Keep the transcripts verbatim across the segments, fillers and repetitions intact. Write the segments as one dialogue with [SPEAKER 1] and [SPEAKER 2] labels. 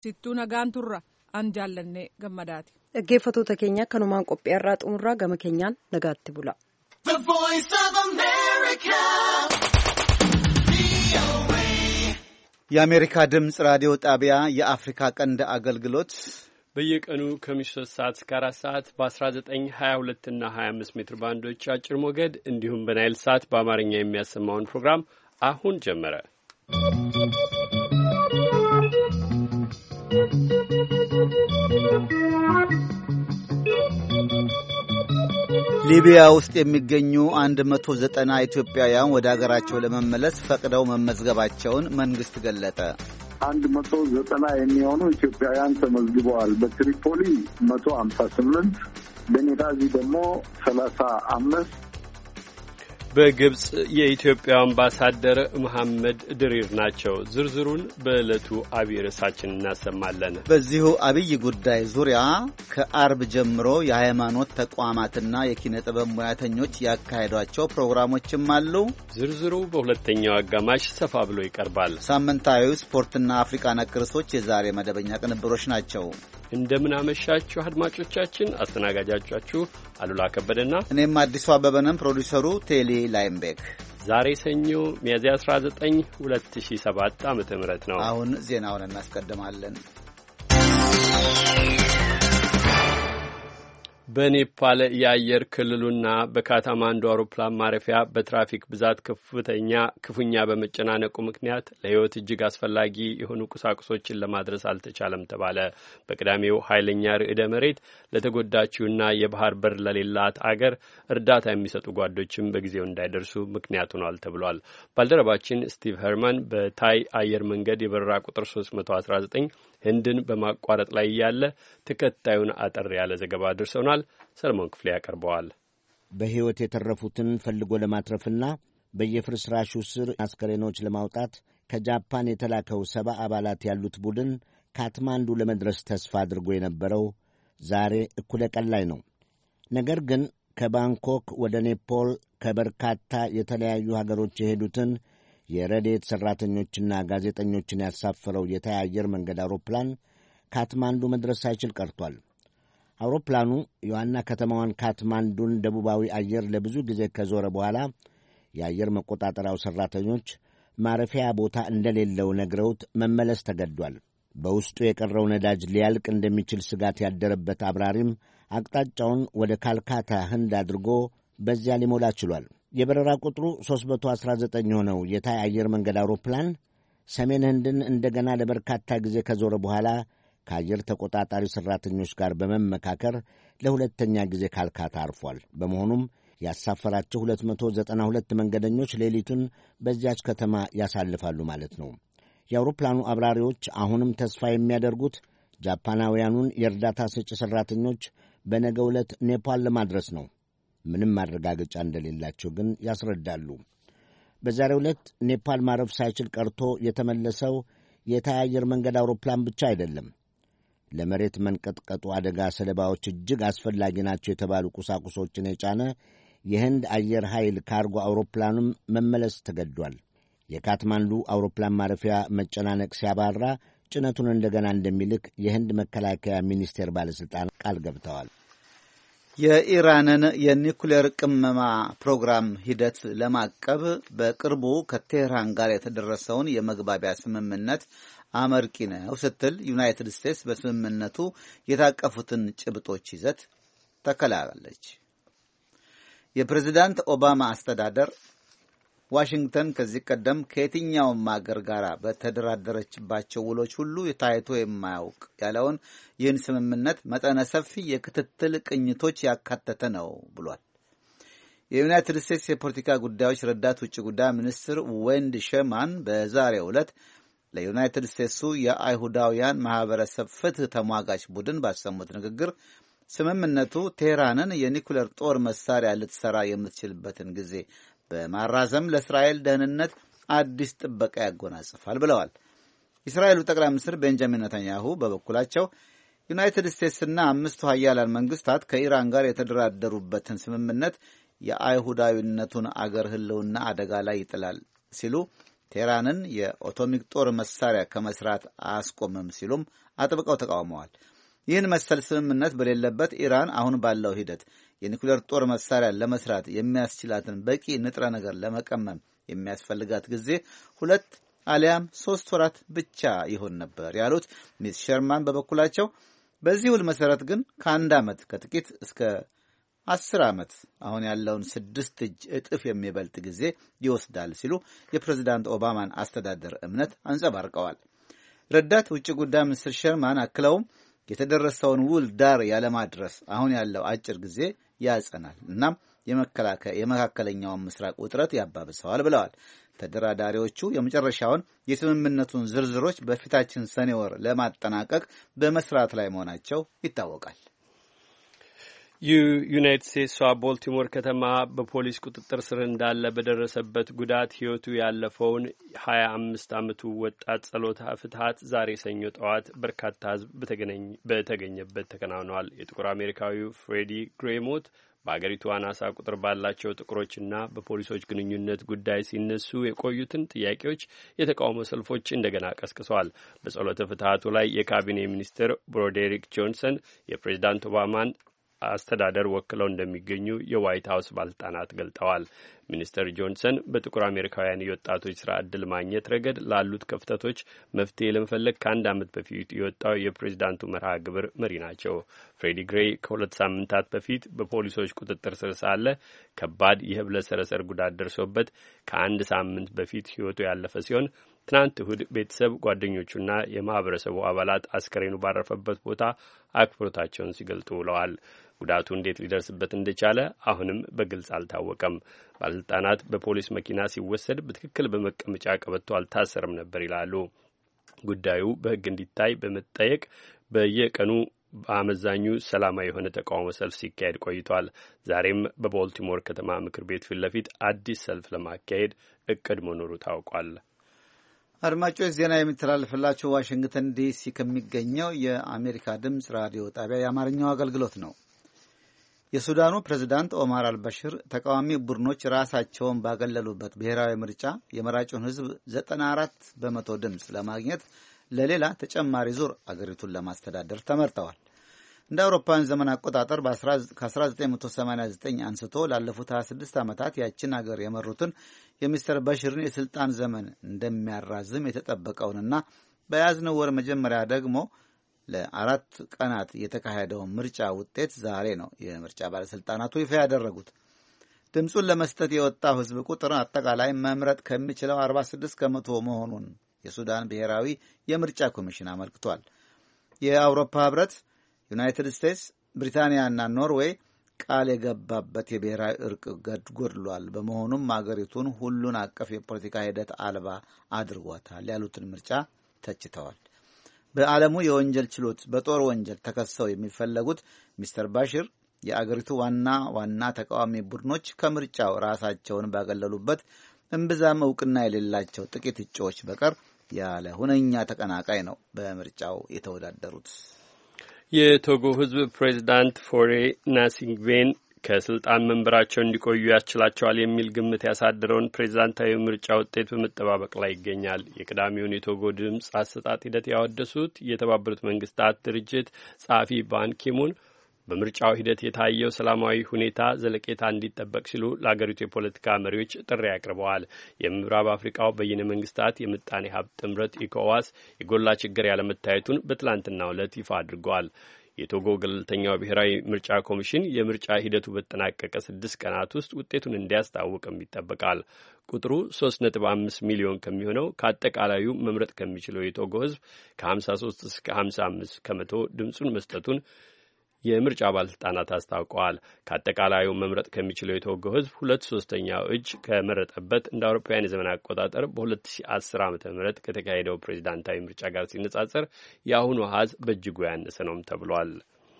[SPEAKER 1] Sittuu nagaan turra an jaallanne gammadaati.
[SPEAKER 2] Dhaggeeffattoota keenya kanumaan qophii irraa xumurraa gama keenyaan nagaatti bula.
[SPEAKER 3] The Voice of America.
[SPEAKER 4] የአሜሪካ ድምጽ ራዲዮ ጣቢያ የአፍሪካ ቀንድ አገልግሎት
[SPEAKER 5] በየቀኑ ከምሽቱ ሶስት ሰዓት እስከ አራት ሰዓት በ19፣ ሀያ ሁለት እና ሀያ አምስት ሜትር ባንዶች አጭር ሞገድ እንዲሁም በናይል ሳት በአማርኛ የሚያሰማውን ፕሮግራም አሁን ጀመረ።
[SPEAKER 4] ሊቢያ ውስጥ የሚገኙ አንድ መቶ ዘጠና ኢትዮጵያውያን ወደ አገራቸው ለመመለስ ፈቅደው መመዝገባቸውን መንግስት ገለጠ።
[SPEAKER 6] አንድ መቶ ዘጠና የሚሆኑ ኢትዮጵያውያን ተመዝግበዋል። በትሪፖሊ መቶ ሃምሳ ስምንት በኔጋዚ ደግሞ ሰላሳ አምስት
[SPEAKER 5] በግብጽ የኢትዮጵያ አምባሳደር መሐመድ ድሪር ናቸው። ዝርዝሩን በዕለቱ አብይ ርዕሳችን እናሰማለን።
[SPEAKER 4] በዚሁ አብይ ጉዳይ ዙሪያ ከአርብ ጀምሮ የሃይማኖት ተቋማትና የኪነ ጥበብ ሙያተኞች ያካሄዷቸው ፕሮግራሞችም አሉ። ዝርዝሩ በሁለተኛው አጋማሽ ሰፋ ብሎ ይቀርባል። ሳምንታዊ ስፖርትና አፍሪካ ነክ ርዕሶች የዛሬ መደበኛ ቅንብሮች ናቸው። እንደምን አመሻችሁ አድማጮቻችን። አስተናጋጃችሁ አሉላ ከበደና እኔም አዲሱ አበበነን። ፕሮዲውሰሩ ቴሌ ላይምቤክ።
[SPEAKER 5] ዛሬ ሰኞ ሚያዝያ አስራ ዘጠኝ ሁለት ሺህ ሰባት ዓመተ ምህረት ነው።
[SPEAKER 4] አሁን ዜናውን እናስቀድማለን።
[SPEAKER 5] በኔፓል የአየር ክልሉና በካትማንዱ አውሮፕላን ማረፊያ በትራፊክ ብዛት ከፍተኛ ክፉኛ በመጨናነቁ ምክንያት ለሕይወት እጅግ አስፈላጊ የሆኑ ቁሳቁሶችን ለማድረስ አልተቻለም ተባለ። በቅዳሜው ኃይለኛ ርዕደ መሬት ለተጎዳችውና የባህር በር ለሌላት አገር እርዳታ የሚሰጡ ጓዶችም በጊዜው እንዳይደርሱ ምክንያት ሆኗል ተብሏል። ባልደረባችን ስቲቭ ሄርማን በታይ አየር መንገድ የበረራ ቁጥር ሶስት መቶ አስራ ዘጠኝ ህንድን በማቋረጥ ላይ ያለ ተከታዩን አጠር ያለ ዘገባ ደርሰውናል። ሰለሞን ክፍሌ ያቀርበዋል።
[SPEAKER 7] በሕይወት የተረፉትን ፈልጎ ለማትረፍና በየፍርስራሹ ስር አስከሬኖች ለማውጣት ከጃፓን የተላከው ሰባ አባላት ያሉት ቡድን ካትማንዱ ለመድረስ ተስፋ አድርጎ የነበረው ዛሬ እኩለ ቀን ላይ ነው። ነገር ግን ከባንኮክ ወደ ኔፖል ከበርካታ የተለያዩ ሀገሮች የሄዱትን የረድኤት ሠራተኞችና ጋዜጠኞችን ያሳፈረው የታይ አየር መንገድ አውሮፕላን ካትማንዱ መድረስ ሳይችል ቀርቷል። አውሮፕላኑ የዋና ከተማዋን ካትማንዱን ደቡባዊ አየር ለብዙ ጊዜ ከዞረ በኋላ የአየር መቆጣጠሪያው ሠራተኞች ማረፊያ ቦታ እንደሌለው ነግረውት መመለስ ተገዷል። በውስጡ የቀረው ነዳጅ ሊያልቅ እንደሚችል ስጋት ያደረበት አብራሪም አቅጣጫውን ወደ ካልካታ ህንድ አድርጎ በዚያ ሊሞላ ችሏል። የበረራ ቁጥሩ ሦስት መቶ አስራ ዘጠኝ የሆነው የታይ አየር መንገድ አውሮፕላን ሰሜን ህንድን እንደገና ለበርካታ ጊዜ ከዞረ በኋላ ከአየር ተቆጣጣሪ ሠራተኞች ጋር በመመካከር ለሁለተኛ ጊዜ ካልካታ አርፏል። በመሆኑም ያሳፈራቸው ሁለት መቶ ዘጠና ሁለት መንገደኞች ሌሊቱን በዚያች ከተማ ያሳልፋሉ ማለት ነው። የአውሮፕላኑ አብራሪዎች አሁንም ተስፋ የሚያደርጉት ጃፓናውያኑን የእርዳታ ሰጪ ሠራተኞች በነገው ዕለት ኔፓል ለማድረስ ነው። ምንም ማረጋገጫ እንደሌላቸው ግን ያስረዳሉ። በዛሬው ዕለት ኔፓል ማረፍ ሳይችል ቀርቶ የተመለሰው የታይ አየር መንገድ አውሮፕላን ብቻ አይደለም። ለመሬት መንቀጥቀጡ አደጋ ሰለባዎች እጅግ አስፈላጊ ናቸው የተባሉ ቁሳቁሶችን የጫነ የህንድ አየር ኃይል ካርጎ አውሮፕላኑም መመለስ ተገዷል። የካትማንዱ አውሮፕላን ማረፊያ መጨናነቅ ሲያባራ ጭነቱን እንደገና እንደሚልክ የህንድ መከላከያ ሚኒስቴር ባለሥልጣን ቃል ገብተዋል።
[SPEAKER 4] የኢራንን የኒኩሌር ቅመማ ፕሮግራም ሂደት ለማቀብ በቅርቡ ከቴህራን ጋር የተደረሰውን የመግባቢያ ስምምነት አመርቂ ነው ስትል ዩናይትድ ስቴትስ በስምምነቱ የታቀፉትን ጭብጦች ይዘት ተከላለች። የፕሬዝዳንት ኦባማ አስተዳደር ዋሽንግተን ከዚህ ቀደም ከየትኛውም አገር ጋር በተደራደረችባቸው ውሎች ሁሉ ታይቶ የማያውቅ ያለውን ይህን ስምምነት መጠነ ሰፊ የክትትል ቅኝቶች ያካተተ ነው ብሏል። የዩናይትድ ስቴትስ የፖለቲካ ጉዳዮች ረዳት ውጭ ጉዳይ ሚኒስትር ዌንድ ሸርማን በዛሬው ዕለት ለዩናይትድ ስቴትሱ የአይሁዳውያን ማህበረሰብ ፍትህ ተሟጋች ቡድን ባሰሙት ንግግር ስምምነቱ ቴህራንን የኒኩሌር ጦር መሳሪያ ልትሰራ የምትችልበትን ጊዜ በማራዘም ለእስራኤል ደህንነት አዲስ ጥበቃ ያጎናጽፋል ብለዋል። የእስራኤሉ ጠቅላይ ሚኒስትር ቤንጃሚን ኔታንያሁ በበኩላቸው ዩናይትድ ስቴትስና አምስቱ ሀያላን መንግስታት ከኢራን ጋር የተደራደሩበትን ስምምነት የአይሁዳዊነቱን አገር ህልውና አደጋ ላይ ይጥላል ሲሉ ቴህራንን የአቶሚክ ጦር መሳሪያ ከመስራት አያስቆምም ሲሉም አጥብቀው ተቃውመዋል። ይህን መሰል ስምምነት በሌለበት ኢራን አሁን ባለው ሂደት የኒኩሌር ጦር መሳሪያ ለመስራት የሚያስችላትን በቂ ንጥረ ነገር ለመቀመም የሚያስፈልጋት ጊዜ ሁለት አሊያም ሶስት ወራት ብቻ ይሆን ነበር ያሉት ሚስ ሸርማን በበኩላቸው በዚህ ውል መሰረት ግን ከአንድ ዓመት ከጥቂት እስከ አስር ዓመት አሁን ያለውን ስድስት እጅ እጥፍ የሚበልጥ ጊዜ ይወስዳል ሲሉ የፕሬዝዳንት ኦባማን አስተዳደር እምነት አንጸባርቀዋል። ረዳት ውጭ ጉዳይ ሚኒስትር ሸርማን አክለውም የተደረሰውን ውል ዳር ያለማድረስ አሁን ያለው አጭር ጊዜ ያጸናል እናም የመከላከያ የመካከለኛውን ምስራቅ ውጥረት ያባብሰዋል ብለዋል። ተደራዳሪዎቹ የመጨረሻውን የስምምነቱን ዝርዝሮች በፊታችን ሰኔ ወር ለማጠናቀቅ በመስራት ላይ መሆናቸው ይታወቃል።
[SPEAKER 5] የዩናይትድ ስቴትሷ ቦልቲሞር ከተማ በፖሊስ ቁጥጥር ስር እንዳለ በደረሰበት ጉዳት ሕይወቱ ያለፈውን ሀያ አምስት ዓመቱ ወጣት ጸሎተ ፍትሐት ዛሬ ሰኞ ጠዋት በርካታ ሕዝብ በተገኘበት ተከናውነዋል። የጥቁር አሜሪካዊው ፍሬዲ ግሬ ሞት በአገሪቱ አናሳ ቁጥር ባላቸው ጥቁሮችና በፖሊሶች ግንኙነት ጉዳይ ሲነሱ የቆዩትን ጥያቄዎች የተቃውሞ ሰልፎች እንደገና ቀስቅሰዋል። በጸሎተ ፍትሐቱ ላይ የካቢኔ ሚኒስትር ብሮዴሪክ ጆንሰን የፕሬዝዳንት ኦባማን አስተዳደር ወክለው እንደሚገኙ የዋይት ሀውስ ባለስልጣናት ገልጠዋል። ሚኒስትር ጆንሰን በጥቁር አሜሪካውያን የወጣቶች ስራ ዕድል ማግኘት ረገድ ላሉት ክፍተቶች መፍትሄ ለመፈለግ ከአንድ ዓመት በፊት የወጣው የፕሬዝዳንቱ መርሃ ግብር መሪ ናቸው። ፍሬዲ ግሬይ ከሁለት ሳምንታት በፊት በፖሊሶች ቁጥጥር ስር ሳለ ከባድ የህብለ ሰረሰር ጉዳት ደርሶበት ከአንድ ሳምንት በፊት ህይወቱ ያለፈ ሲሆን ትናንት እሁድ ቤተሰብ፣ ጓደኞቹና የማህበረሰቡ አባላት አስከሬኑ ባረፈበት ቦታ አክብሮታቸውን ሲገልጡ ውለዋል። ጉዳቱ እንዴት ሊደርስበት እንደቻለ አሁንም በግልጽ አልታወቀም። ባለስልጣናት በፖሊስ መኪና ሲወሰድ በትክክል በመቀመጫ ቀበቶ አልታሰርም ነበር ይላሉ። ጉዳዩ በሕግ እንዲታይ በመጠየቅ በየቀኑ በአመዛኙ ሰላማዊ የሆነ ተቃውሞ ሰልፍ ሲካሄድ ቆይቷል። ዛሬም በቦልቲሞር ከተማ ምክር ቤት ፊት ለፊት አዲስ ሰልፍ ለማካሄድ እቅድ መኖሩ ታውቋል።
[SPEAKER 4] አድማጮች ዜና የሚተላለፍላችሁ ዋሽንግተን ዲሲ ከሚገኘው የአሜሪካ ድምፅ ራዲዮ ጣቢያ የአማርኛው አገልግሎት ነው። የሱዳኑ ፕሬዝዳንት ኦማር አልበሽር ተቃዋሚ ቡድኖች ራሳቸውን ባገለሉበት ብሔራዊ ምርጫ የመራጩን ሕዝብ ዘጠና አራት በመቶ ድምፅ ለማግኘት ለሌላ ተጨማሪ ዙር አገሪቱን ለማስተዳደር ተመርጠዋል። እንደ አውሮፓውያን ዘመን አቆጣጠር ከ1989 አንስቶ ላለፉት ሀያ ስድስት ዓመታት ያችን አገር የመሩትን የሚስተር በሽርን የስልጣን ዘመን እንደሚያራዝም የተጠበቀውንና በያዝነው ወር መጀመሪያ ደግሞ ለአራት ቀናት የተካሄደውን ምርጫ ውጤት ዛሬ ነው የምርጫ ባለስልጣናቱ ይፋ ያደረጉት። ድምፁን ለመስጠት የወጣው ሕዝብ ቁጥር አጠቃላይ መምረጥ ከሚችለው አርባ ስድስት ከመቶ መሆኑን የሱዳን ብሔራዊ የምርጫ ኮሚሽን አመልክቷል። የአውሮፓ ህብረት፣ ዩናይትድ ስቴትስ፣ ብሪታንያና ኖርዌይ ቃል የገባበት የብሔራዊ እርቅ ጎድሏል፣ በመሆኑም አገሪቱን ሁሉን አቀፍ የፖለቲካ ሂደት አልባ አድርጓታል ያሉትን ምርጫ ተችተዋል። በዓለሙ የወንጀል ችሎት በጦር ወንጀል ተከሰው የሚፈለጉት ሚስተር ባሽር የአገሪቱ ዋና ዋና ተቃዋሚ ቡድኖች ከምርጫው ራሳቸውን ባገለሉበት እምብዛም እውቅና የሌላቸው ጥቂት እጩዎች በቀር ያለ ሁነኛ ተቀናቃይ ነው በምርጫው የተወዳደሩት።
[SPEAKER 5] የቶጎ ህዝብ ፕሬዚዳንት ፎሬ ናሲንግቬን ከስልጣን መንበራቸው እንዲቆዩ ያስችላቸዋል የሚል ግምት ያሳደረውን ፕሬዚዳንታዊ ምርጫ ውጤት በመጠባበቅ ላይ ይገኛል። የቅዳሜውን የቶጎ ድምፅ አሰጣጥ ሂደት ያወደሱት የተባበሩት መንግስታት ድርጅት ጸሐፊ ባን ኪሙን በምርጫው ሂደት የታየው ሰላማዊ ሁኔታ ዘለቄታ እንዲጠበቅ ሲሉ ለአገሪቱ የፖለቲካ መሪዎች ጥሪ አቅርበዋል። የምዕራብ አፍሪካው በይነ መንግስታት የምጣኔ ሀብት ጥምረት ኢኮዋስ የጎላ ችግር ያለመታየቱን በትላንትናው ዕለት ይፋ አድርገዋል። የቶጎ ገለልተኛው ብሔራዊ ምርጫ ኮሚሽን የምርጫ ሂደቱ በተጠናቀቀ ስድስት ቀናት ውስጥ ውጤቱን እንዲያስታውቅም ይጠበቃል። ቁጥሩ ሶስት ነጥብ አምስት ሚሊዮን ከሚሆነው ከአጠቃላዩ መምረጥ ከሚችለው የቶጎ ህዝብ ከሀምሳ ሶስት እስከ ሀምሳ አምስት ከመቶ ድምፁን መስጠቱን የምርጫ ባለስልጣናት አስታውቀዋል። ከአጠቃላዩ መምረጥ ከሚችለው የቶጎ ህዝብ ሁለት ሶስተኛው እጅ ከመረጠበት እንደ አውሮፓውያን የዘመን አቆጣጠር በሁለት ሺህ አስር ዓመተ ምህረት ከተካሄደው ፕሬዚዳንታዊ ምርጫ ጋር ሲነጻጸር የአሁኑ አሃዝ በእጅጉ ያነሰ ነውም ተብሏል።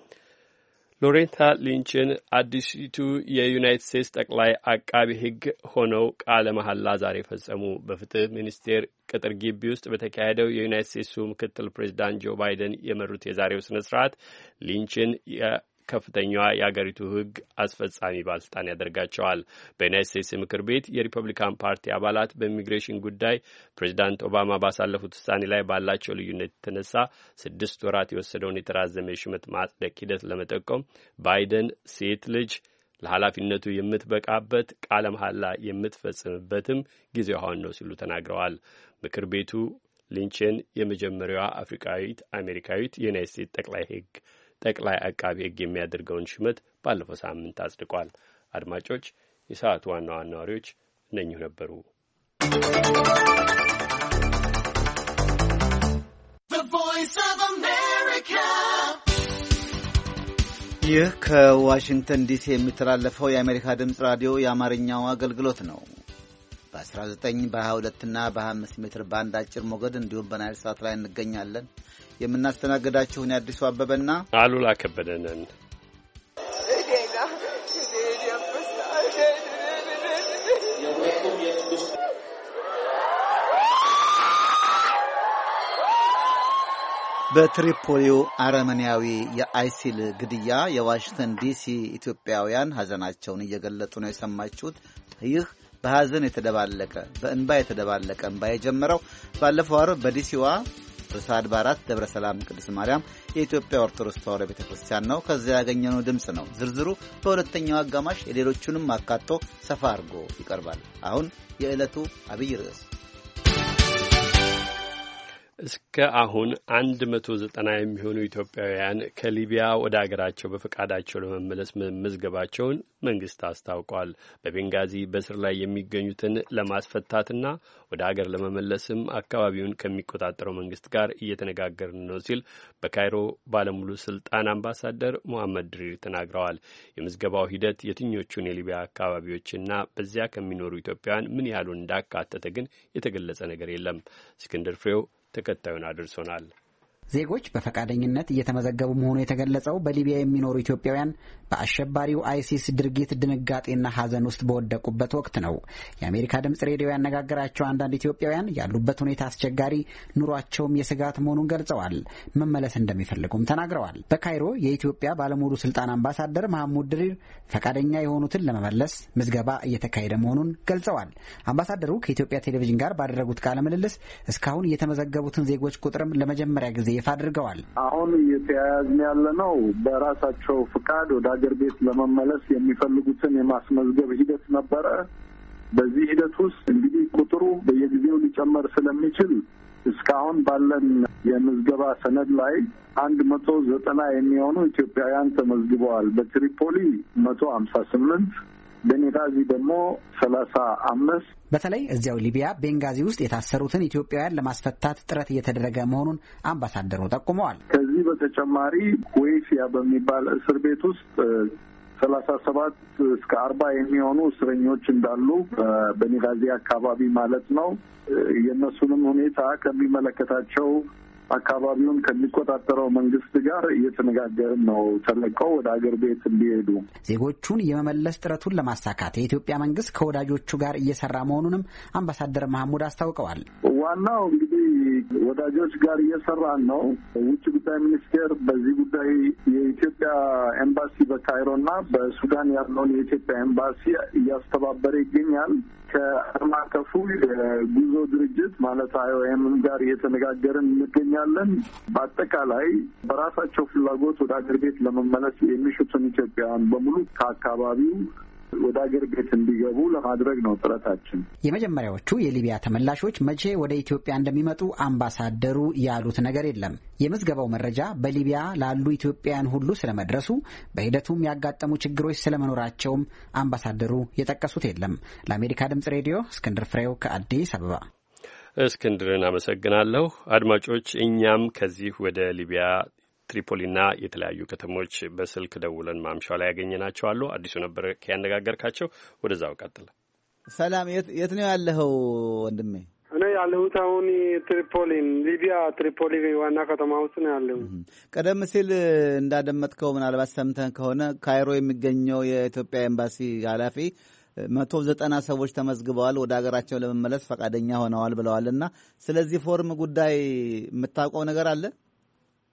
[SPEAKER 5] ሎሬታ ሊንችን አዲሲቱ የዩናይትድ ስቴትስ ጠቅላይ አቃቢ ህግ ሆነው ቃለ መሐላ ዛሬ ፈጸሙ። በፍትህ ሚኒስቴር ቅጥር ግቢ ውስጥ በተካሄደው የዩናይትድ ስቴትሱ ምክትል ፕሬዚዳንት ጆ ባይደን የመሩት የዛሬው ስነ ስርዓት ሊንችን ከፍተኛዋ የአገሪቱ ሕግ አስፈጻሚ ባለስልጣን ያደርጋቸዋል። በዩናይት ስቴትስ ምክር ቤት የሪፐብሊካን ፓርቲ አባላት በኢሚግሬሽን ጉዳይ ፕሬዚዳንት ኦባማ ባሳለፉት ውሳኔ ላይ ባላቸው ልዩነት የተነሳ ስድስት ወራት የወሰደውን የተራዘመ የሹመት ማጽደቅ ሂደት ለመጠቆም ባይደን ሴት ልጅ ለኃላፊነቱ የምትበቃበት ቃለ መሐላ የምትፈጽምበትም ጊዜው አሁን ነው ሲሉ ተናግረዋል። ምክር ቤቱ ሊንችን የመጀመሪያዋ አፍሪካዊት አሜሪካዊት የዩናይት ስቴትስ ጠቅላይ ሕግ ጠቅላይ አቃቢ ሕግ የሚያደርገውን ሹመት ባለፈው ሳምንት አጽድቋል። አድማጮች፣ የሰዓቱ ዋና ዋና ወሬዎች እነኚሁ ነበሩ።
[SPEAKER 4] ይህ ከዋሽንግተን ዲሲ የሚተላለፈው የአሜሪካ ድምፅ ራዲዮ የአማርኛው አገልግሎት ነው። በ19 በ22 እና በ25 ሜትር ባንድ አጭር ሞገድ እንዲሁም በናይል ሳት ላይ እንገኛለን። የምናስተናግዳችሁን የአዲሱ አበበና
[SPEAKER 5] አሉላ ከበደንን።
[SPEAKER 4] በትሪፖሊው አረመኔያዊ የአይሲል ግድያ የዋሽንግተን ዲሲ ኢትዮጵያውያን ሐዘናቸውን እየገለጡ ነው የሰማችሁት። ይህ በሐዘን የተደባለቀ በእንባ የተደባለቀ እንባ የጀመረው ባለፈው ዓርብ በዲሲዋ ርዕሰ አድባራት ደብረ ሰላም ቅድስት ማርያም የኢትዮጵያ ኦርቶዶክስ ተዋሕዶ ቤተ ክርስቲያን ነው። ከዚያ ያገኘነው ድምፅ ነው። ዝርዝሩ በሁለተኛው አጋማሽ የሌሎቹንም አካቶ ሰፋ አድርጎ ይቀርባል። አሁን የዕለቱ አብይ ርዕስ።
[SPEAKER 5] እስከ አሁን አንድ መቶ ዘጠና የሚሆኑ ኢትዮጵያውያን ከሊቢያ ወደ አገራቸው በፈቃዳቸው ለመመለስ መመዝገባቸውን መንግስት አስታውቋል። በቤንጋዚ በስር ላይ የሚገኙትን ለማስፈታትና ወደ አገር ለመመለስም አካባቢውን ከሚቆጣጠረው መንግስት ጋር እየተነጋገርን ነው ሲል በካይሮ ባለሙሉ ስልጣን አምባሳደር ሙሐመድ ድሪር ተናግረዋል። የምዝገባው ሂደት የትኞቹን የሊቢያ አካባቢዎችና በዚያ ከሚኖሩ ኢትዮጵያውያን ምን ያህሉን እንዳካተተ ግን የተገለጸ ነገር የለም። እስክንድር ፍሬው ተከታዩን አድርሶናል።
[SPEAKER 8] ዜጎች በፈቃደኝነት እየተመዘገቡ መሆኑ የተገለጸው በሊቢያ የሚኖሩ ኢትዮጵያውያን በአሸባሪው አይሲስ ድርጊት ድንጋጤና ሐዘን ውስጥ በወደቁበት ወቅት ነው። የአሜሪካ ድምጽ ሬዲዮ ያነጋገራቸው አንዳንድ ኢትዮጵያውያን ያሉበት ሁኔታ አስቸጋሪ፣ ኑሯቸውም የስጋት መሆኑን ገልጸዋል። መመለስ እንደሚፈልጉም ተናግረዋል። በካይሮ የኢትዮጵያ ባለሙሉ ስልጣን አምባሳደር መሐሙድ ድሪር ፈቃደኛ የሆኑትን ለመመለስ ምዝገባ እየተካሄደ መሆኑን ገልጸዋል። አምባሳደሩ ከኢትዮጵያ ቴሌቪዥን ጋር ባደረጉት ቃለ ምልልስ እስካሁን የተመዘገቡትን ዜጎች ቁጥርም ለመጀመሪያ ጊዜ ይፋ አድርገዋል።
[SPEAKER 6] አሁን እየተያያዝን ያለ ነው በራሳቸው ፍቃድ ወደ አገር ቤት ለመመለስ የሚፈልጉትን የማስመዝገብ ሂደት ነበረ። በዚህ ሂደት ውስጥ እንግዲህ ቁጥሩ በየጊዜው ሊጨመር ስለሚችል እስካሁን ባለን የምዝገባ ሰነድ ላይ አንድ መቶ ዘጠና የሚሆኑ ኢትዮጵያውያን ተመዝግበዋል። በትሪፖሊ መቶ ሀምሳ ስምንት በኔጋዚ ደግሞ ሰላሳ አምስት
[SPEAKER 8] በተለይ እዚያው ሊቢያ ቤንጋዚ ውስጥ የታሰሩትን ኢትዮጵያውያን ለማስፈታት ጥረት እየተደረገ መሆኑን አምባሳደሩ ጠቁመዋል።
[SPEAKER 6] ከዚህ በተጨማሪ ኩዌሲያ በሚባል እስር ቤት ውስጥ ሰላሳ ሰባት እስከ አርባ የሚሆኑ እስረኞች እንዳሉ በኔጋዚ አካባቢ ማለት ነው። የእነሱንም ሁኔታ ከሚመለከታቸው አካባቢውን ከሚቆጣጠረው መንግስት ጋር እየተነጋገርን ነው። ተለቀው ወደ አገር ቤት እንዲሄዱ
[SPEAKER 8] ዜጎቹን የመመለስ ጥረቱን ለማሳካት የኢትዮጵያ መንግስት ከወዳጆቹ ጋር እየሰራ መሆኑንም አምባሳደር መሐሙድ አስታውቀዋል።
[SPEAKER 6] ዋናው እንግዲህ ወዳጆች ጋር እየሰራን ነው። ውጭ ጉዳይ ሚኒስቴር በዚህ ጉዳይ የኢትዮጵያ ኤምባሲ በካይሮና በሱዳን ያለውን የኢትዮጵያ ኤምባሲ እያስተባበረ ይገኛል። ከዓለም አቀፉ የጉዞ ድርጅት ማለት አይኦኤም ጋር እየተነጋገርን እንገኛለን። በአጠቃላይ በራሳቸው ፍላጎት ወደ አገር ቤት ለመመለስ የሚሹትን ኢትዮጵያውያን በሙሉ ከአካባቢው ወደ አገር ቤት እንዲገቡ ለማድረግ ነው ጥረታችን።
[SPEAKER 8] የመጀመሪያዎቹ የሊቢያ ተመላሾች መቼ ወደ ኢትዮጵያ እንደሚመጡ አምባሳደሩ ያሉት ነገር የለም። የምዝገባው መረጃ በሊቢያ ላሉ ኢትዮጵያውያን ሁሉ ስለመድረሱ፣ በሂደቱም ያጋጠሙ ችግሮች ስለመኖራቸውም አምባሳደሩ የጠቀሱት የለም። ለአሜሪካ ድምጽ ሬዲዮ እስክንድር ፍሬው ከአዲስ አበባ።
[SPEAKER 5] እስክንድርን አመሰግናለሁ። አድማጮች፣ እኛም ከዚህ ወደ ሊቢያ ትሪፖሊና የተለያዩ ከተሞች በስልክ ደውለን ማምሻው ላይ ያገኘናቸው አሉ። አዲሱ ነበር ያነጋገርካቸው። ወደዛው ቀጥል።
[SPEAKER 4] ሰላም፣ የት ነው ያለኸው ወንድሜ?
[SPEAKER 9] እኔ ያለሁት አሁን ትሪፖሊን ሊቢያ ትሪፖሊ ዋና ከተማ ውስጥ ነው ያለሁት።
[SPEAKER 4] ቀደም ሲል እንዳደመጥከው ምናልባት ሰምተን ከሆነ ካይሮ የሚገኘው የኢትዮጵያ ኤምባሲ ኃላፊ መቶ ዘጠና ሰዎች ተመዝግበዋል፣ ወደ ሀገራቸው ለመመለስ ፈቃደኛ ሆነዋል ብለዋል። እና ስለዚህ ፎርም ጉዳይ የምታውቀው ነገር አለ?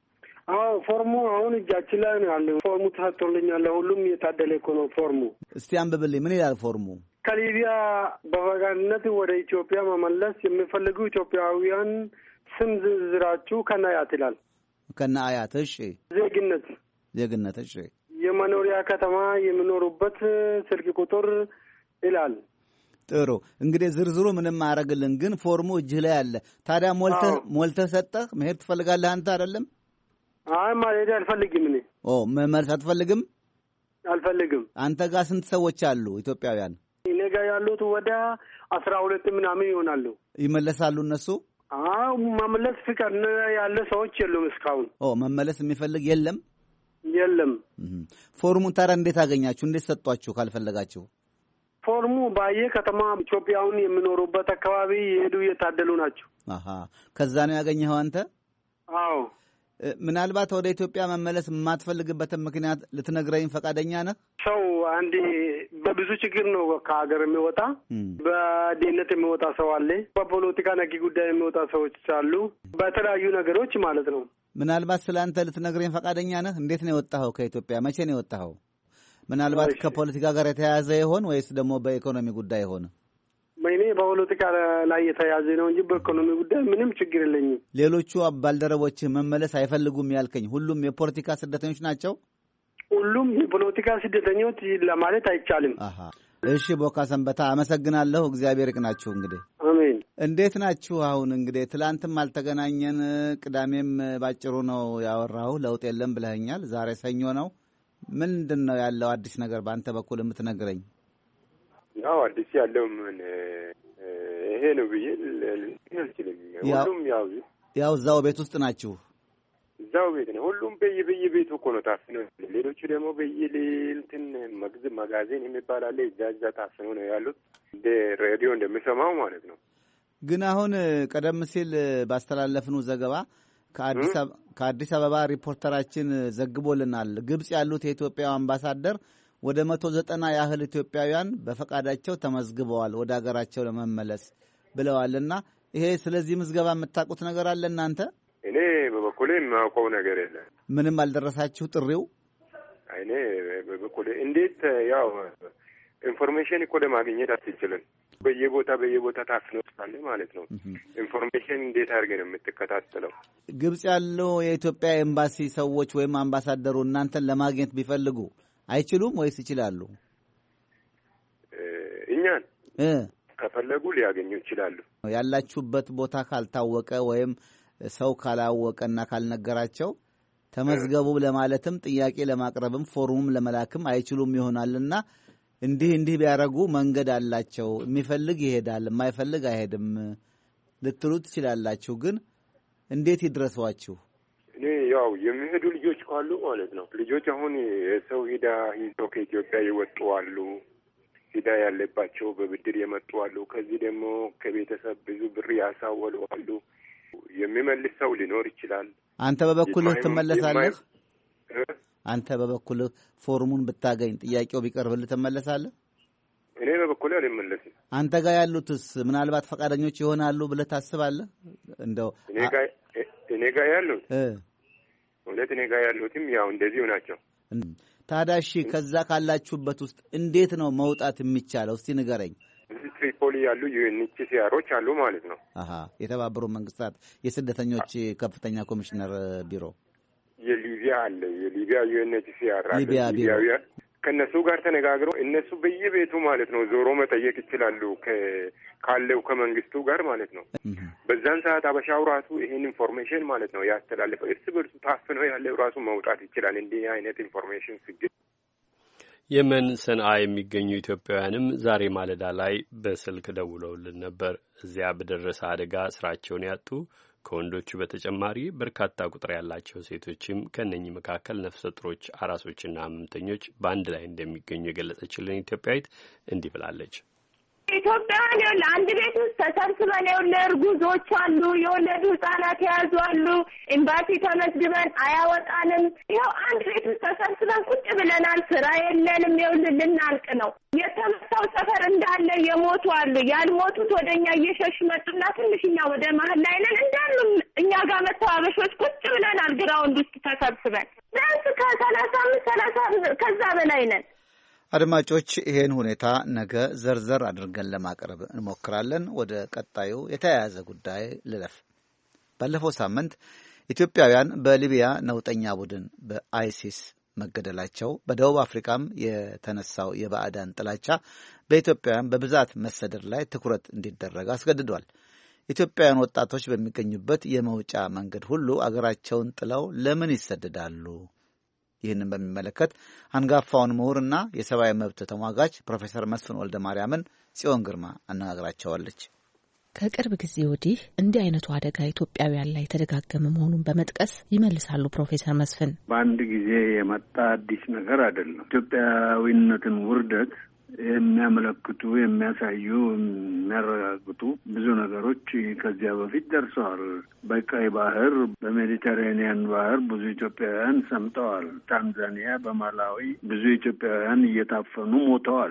[SPEAKER 9] አዎ ፎርሙ አሁን እጃችን ላይ ነው ያለው። ፎርሙ ተሰጥቶልኛል። ሁሉም የታደለ እኮ ነው ፎርሙ።
[SPEAKER 4] እስቲ አንብብልኝ። ምን ይላል ፎርሙ?
[SPEAKER 9] ከሊቢያ በፈቃደኝነት ወደ ኢትዮጵያ መመለስ የሚፈልጉ ኢትዮጵያውያን ስም ዝርዝራችሁ ከነአያት ይላል።
[SPEAKER 4] ከነአያት እሺ።
[SPEAKER 9] ዜግነት
[SPEAKER 4] ዜግነት እሺ።
[SPEAKER 9] የመኖሪያ ከተማ የሚኖሩበት ስልክ ቁጥር ይላል።
[SPEAKER 4] ጥሩ እንግዲህ ዝርዝሩ ምንም አያረግልን፣ ግን ፎርሙ እጅህ ላይ አለ። ታዲያ ሞልተህ ሞልተህ ሰጠህ መሄድ ትፈልጋለህ አንተ አይደለም?
[SPEAKER 9] አይ ማለት አልፈልግም። እኔ
[SPEAKER 4] ኦ መመለስ አትፈልግም?
[SPEAKER 9] አልፈልግም።
[SPEAKER 4] አንተ ጋር ስንት ሰዎች አሉ ኢትዮጵያውያን?
[SPEAKER 9] እኔ ጋር ያሉት ወደ አስራ ሁለት ምናምን ይሆናሉ።
[SPEAKER 4] ይመለሳሉ እነሱ?
[SPEAKER 9] አዎ መመለስ ፍቃድ ያለ ሰዎች የሉም እስካሁን።
[SPEAKER 4] ኦ መመለስ የሚፈልግ የለም?
[SPEAKER 9] የለም።
[SPEAKER 4] ፎርሙን ታዲያ እንዴት አገኛችሁ? እንዴት ሰጧችሁ ካልፈለጋችሁ?
[SPEAKER 9] ፎርሙ ባየ ከተማ ኢትዮጵያውን የሚኖሩበት አካባቢ የሄዱ የታደሉ ናቸው።
[SPEAKER 4] አሃ ከዛ ነው ያገኘኸው አንተ?
[SPEAKER 9] አዎ።
[SPEAKER 4] ምናልባት ወደ ኢትዮጵያ መመለስ የማትፈልግበትን ምክንያት ልትነግረኝ ፈቃደኛ ነህ?
[SPEAKER 9] ሰው አንዴ በብዙ ችግር ነው ከሀገር የሚወጣ። በድህነት የሚወጣ ሰው አለ። በፖለቲካ ነክ ጉዳይ የሚወጣ ሰዎች አሉ። በተለያዩ ነገሮች ማለት ነው።
[SPEAKER 4] ምናልባት ስለ አንተ ልትነግረኝ ፈቃደኛ ነህ? እንዴት ነው የወጣኸው ከኢትዮጵያ? መቼ ነው የወጣኸው? ምናልባት ከፖለቲካ ጋር የተያያዘ ይሆን ወይስ ደግሞ በኢኮኖሚ ጉዳይ ይሆን?
[SPEAKER 9] እኔ በፖለቲካ ላይ የተያዘ ነው እንጂ በኢኮኖሚ ጉዳይ ምንም ችግር የለኝም።
[SPEAKER 4] ሌሎቹ ባልደረቦች መመለስ አይፈልጉም ያልከኝ ሁሉም የፖለቲካ ስደተኞች ናቸው?
[SPEAKER 9] ሁሉም የፖለቲካ ስደተኞች ለማለት አይቻልም።
[SPEAKER 4] አሃ እሺ ቦካ ሰንበታ አመሰግናለሁ። እግዚአብሔር ይቅናችሁ። እንግዲህ
[SPEAKER 9] አሜን።
[SPEAKER 4] እንዴት ናችሁ? አሁን እንግዲህ ትላንትም አልተገናኘን፣ ቅዳሜም ባጭሩ ነው ያወራሁ። ለውጥ የለም ብለኸኛል። ዛሬ ሰኞ ነው። ምንድን ነው ያለው አዲስ ነገር በአንተ በኩል የምትነግረኝ?
[SPEAKER 10] ያው አዲስ ያለው ምን ይሄ ነው ብዬ አልችልም። ሁሉም ያው
[SPEAKER 4] ያው እዛው ቤት ውስጥ ናችሁ?
[SPEAKER 10] እዛው ቤት ነው። ሁሉም በየ በየ ቤቱ እኮ ነው ታፍነው። ሌሎቹ ደግሞ በየሌልትን መግዝ መጋዘን የሚባል አለ። እዛ እዛ ታፍነው ነው ያሉት እንደ ሬዲዮ እንደምሰማው ማለት ነው።
[SPEAKER 4] ግን አሁን ቀደም ሲል ባስተላለፍነው ዘገባ ከአዲስ ከአዲስ አበባ ሪፖርተራችን ዘግቦልናል። ግብጽ ያሉት የኢትዮጵያ አምባሳደር ወደ መቶ ዘጠና ያህል ኢትዮጵያውያን በፈቃዳቸው ተመዝግበዋል ወደ ሀገራቸው ለመመለስ ብለዋልና ይሄ ስለዚህ ምዝገባ የምታውቁት ነገር አለ እናንተ?
[SPEAKER 10] እኔ በበኩሌ የማውቀው ነገር የለም።
[SPEAKER 4] ምንም አልደረሳችሁ ጥሪው?
[SPEAKER 10] እኔ በበኩሌ እንዴት ያው ኢንፎርሜሽን እኮ ለማግኘት አትችልም። በየቦታ በየቦታ ታፍነው ሳለ ማለት ነው። ኢንፎርሜሽን እንዴት አድርገን የምትከታተለው?
[SPEAKER 4] ግብጽ ያለው የኢትዮጵያ ኤምባሲ ሰዎች ወይም አምባሳደሩ እናንተን ለማግኘት ቢፈልጉ አይችሉም ወይስ ይችላሉ?
[SPEAKER 10] እኛን እ ከፈለጉ ሊያገኙ ይችላሉ።
[SPEAKER 4] ያላችሁበት ቦታ ካልታወቀ ወይም ሰው ካላወቀና ካልነገራቸው ተመዝገቡ ለማለትም ጥያቄ ለማቅረብም ፎርሙም ለመላክም አይችሉም ይሆናልና እንዲህ እንዲህ ቢያረጉ መንገድ አላቸው። የሚፈልግ ይሄዳል፣ የማይፈልግ አይሄድም ልትሉ ትችላላችሁ። ግን እንዴት ይድረሷችሁ?
[SPEAKER 10] እኔ ያው የሚሄዱ ልጆች ካሉ ማለት ነው። ልጆች አሁን የሰው ሂዳ ሂዶ ከኢትዮጵያ ይወጡ አሉ። ሂዳ ያለባቸው በብድር የመጡ አሉ። ከዚህ ደግሞ ከቤተሰብ ብዙ ብር ያሳወሉ አሉ። የሚመልስ ሰው ሊኖር ይችላል።
[SPEAKER 4] አንተ በበኩልህ ትመለሳለህ? አንተ በበኩልህ ፎርሙን ብታገኝ ጥያቄው ቢቀርብልህ ትመለሳለህ?
[SPEAKER 10] እኔ በበኩሌ አልመለስም።
[SPEAKER 4] አንተ ጋር ያሉትስ ምናልባት ፈቃደኞች ይሆናሉ ብለህ ታስባለህ? እንደው
[SPEAKER 10] እኔ ጋር እኔ ጋር ያሉት እ እውነት እኔ ጋር ያሉትም ያው እንደዚሁ ናቸው።
[SPEAKER 4] ታዲያ እሺ ከዛ ካላችሁበት ውስጥ እንዴት ነው መውጣት የሚቻለው? እስቲ ንገረኝ።
[SPEAKER 10] ትሪፖሊ ያሉ ዩኤንኤችሲአሮች አሉ ማለት ነው።
[SPEAKER 4] አሃ የተባበሩት መንግስታት የስደተኞች ከፍተኛ ኮሚሽነር ቢሮ
[SPEAKER 10] የሊቢያ አለ። የሊቢያ ዩኤንኤችሲአር አለ።
[SPEAKER 4] ሊቢያ ቢሮ
[SPEAKER 10] ከነሱ ጋር ተነጋግረው እነሱ በየቤቱ ማለት ነው ዞሮ መጠየቅ ይችላሉ ካለው ከመንግስቱ ጋር ማለት ነው። በዛን ሰዓት አበሻው ራሱ ይሄን ኢንፎርሜሽን ማለት ነው ያስተላልፈው። እርስ በርሱ ታፍነው ያለው ራሱ መውጣት ይችላል። እንዲህ አይነት ኢንፎርሜሽን ሲገኝ
[SPEAKER 5] የመን ሰንዓ የሚገኙ ኢትዮጵያውያንም ዛሬ ማለዳ ላይ በስልክ ደውለውልን ነበር። እዚያ በደረሰ አደጋ ስራቸውን ያጡ ከወንዶቹ በተጨማሪ በርካታ ቁጥር ያላቸው ሴቶችም ከነኚህ መካከል ነፍሰ ጡሮች፣ አራሶችና ህመምተኞች በአንድ ላይ እንደሚገኙ የገለጸችልን ኢትዮጵያዊት እንዲህ ብላለች።
[SPEAKER 11] ኢትዮጵያውያን ይኸውልህ አንድ ቤት ውስጥ ተሰብስበን ይኸውልህ እርጉዞች አሉ፣ የወለዱ ህጻናት የያዙ አሉ። ኤምባሲ ተመዝግበን አያወጣንም። ይኸው አንድ ቤት ውስጥ ተሰብስበን ቁጭ ብለናል። ስራ የለንም። ይኸውልህ ልናልቅ ነው። የተመታው ሰፈር እንዳለ የሞቱ አሉ። ያልሞቱት ወደኛ እየሸሽ መጡና ትንሽኛ ወደ መሀል ላይ ነን እንዳሉ እኛ ጋር መተባበሾች ቁጭ ብለናል። ግራውንድ ውስጥ ተሰብስበን ቢያንስ ከሰላሳ አምስት ሰላሳ ከዛ በላይ ነን።
[SPEAKER 4] አድማጮች ይሄን ሁኔታ ነገ ዘርዘር አድርገን ለማቅረብ እንሞክራለን። ወደ ቀጣዩ የተያያዘ ጉዳይ ልለፍ። ባለፈው ሳምንት ኢትዮጵያውያን በሊቢያ ነውጠኛ ቡድን በአይሲስ መገደላቸው፣ በደቡብ አፍሪካም የተነሳው የባዕዳን ጥላቻ በኢትዮጵያውያን በብዛት መሰደድ ላይ ትኩረት እንዲደረግ አስገድዷል። ኢትዮጵያውያን ወጣቶች በሚገኙበት የመውጫ መንገድ ሁሉ አገራቸውን ጥለው ለምን ይሰደዳሉ? ይህንን በሚመለከት አንጋፋውን ምሁርና የሰብአዊ መብት ተሟጋች ፕሮፌሰር መስፍን ወልደ ማርያምን ጽዮን ግርማ አነጋግራቸዋለች።
[SPEAKER 12] ከቅርብ ጊዜ ወዲህ እንዲህ አይነቱ አደጋ ኢትዮጵያውያን ላይ ተደጋገመ መሆኑን በመጥቀስ ይመልሳሉ ፕሮፌሰር መስፍን።
[SPEAKER 13] በአንድ ጊዜ የመጣ አዲስ ነገር አይደለም። ኢትዮጵያዊነትን ውርደት የሚያመለክቱ የሚያሳዩ የሚያረጋግጡ ብዙ ነገሮች ከዚያ በፊት ደርሰዋል። በቀይ ባህር፣ በሜዲተሬኒያን ባህር ብዙ ኢትዮጵያውያን ሰምጠዋል። ታንዛኒያ፣ በማላዊ ብዙ ኢትዮጵያውያን እየታፈኑ ሞተዋል።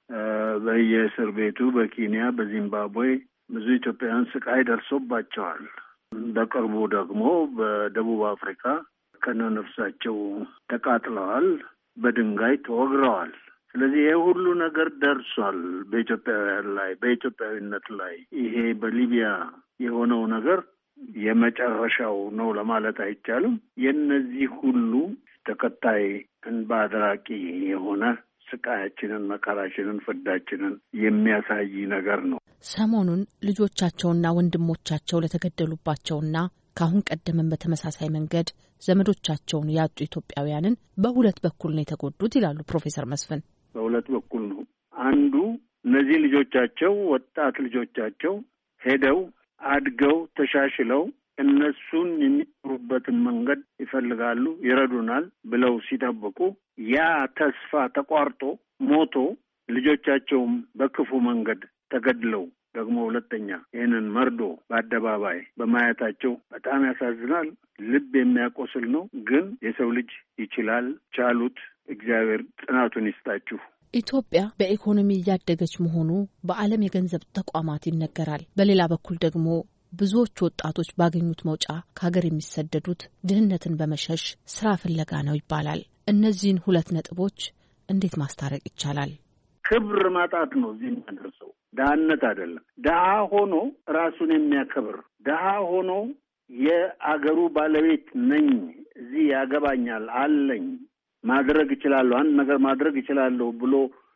[SPEAKER 13] በየእስር ቤቱ በኬንያ፣ በዚምባብዌ ብዙ ኢትዮጵያውያን ስቃይ ደርሶባቸዋል። በቅርቡ ደግሞ በደቡብ አፍሪካ ከነነፍሳቸው ተቃጥለዋል፣ በድንጋይ ተወግረዋል። ስለዚህ ይሄ ሁሉ ነገር ደርሷል በኢትዮጵያውያን ላይ፣ በኢትዮጵያዊነት ላይ። ይሄ በሊቢያ የሆነው ነገር የመጨረሻው ነው ለማለት አይቻልም። የእነዚህ ሁሉ ተከታይ እንባ አድራቂ የሆነ ስቃያችንን፣ መከራችንን፣ ፍዳችንን የሚያሳይ ነገር ነው።
[SPEAKER 12] ሰሞኑን ልጆቻቸውና ወንድሞቻቸው ለተገደሉባቸውና ከአሁን ቀደምም በተመሳሳይ መንገድ ዘመዶቻቸውን ያጡ ኢትዮጵያውያንን በሁለት በኩል ነው የተጎዱት ይላሉ ፕሮፌሰር መስፍን።
[SPEAKER 13] በሁለት በኩል ነው። አንዱ እነዚህ ልጆቻቸው ወጣት ልጆቻቸው ሄደው አድገው ተሻሽለው እነሱን የሚኖሩበትን መንገድ ይፈልጋሉ፣ ይረዱናል ብለው ሲጠብቁ ያ ተስፋ ተቋርጦ ሞቶ ልጆቻቸውም በክፉ መንገድ ተገድለው ደግሞ ሁለተኛ ይህንን መርዶ በአደባባይ በማየታቸው በጣም ያሳዝናል። ልብ የሚያቆስል ነው። ግን የሰው ልጅ ይችላል። ቻሉት። እግዚአብሔር ጽናቱን ይስጣችሁ።
[SPEAKER 12] ኢትዮጵያ በኢኮኖሚ እያደገች መሆኑ በዓለም የገንዘብ ተቋማት ይነገራል። በሌላ በኩል ደግሞ ብዙዎች ወጣቶች ባገኙት መውጫ ከሀገር የሚሰደዱት ድህነትን በመሸሽ ስራ ፍለጋ ነው ይባላል። እነዚህን ሁለት ነጥቦች እንዴት ማስታረቅ ይቻላል?
[SPEAKER 13] ክብር ማጣት ነው እዚህ የሚያደርሰው፣ ድህነት አይደለም። ድሀ ሆኖ ራሱን የሚያከብር ድሀ ሆኖ የአገሩ ባለቤት ነኝ፣ እዚህ ያገባኛል፣ አለኝ፣ ማድረግ እችላለሁ፣ አንድ ነገር ማድረግ እችላለሁ ብሎ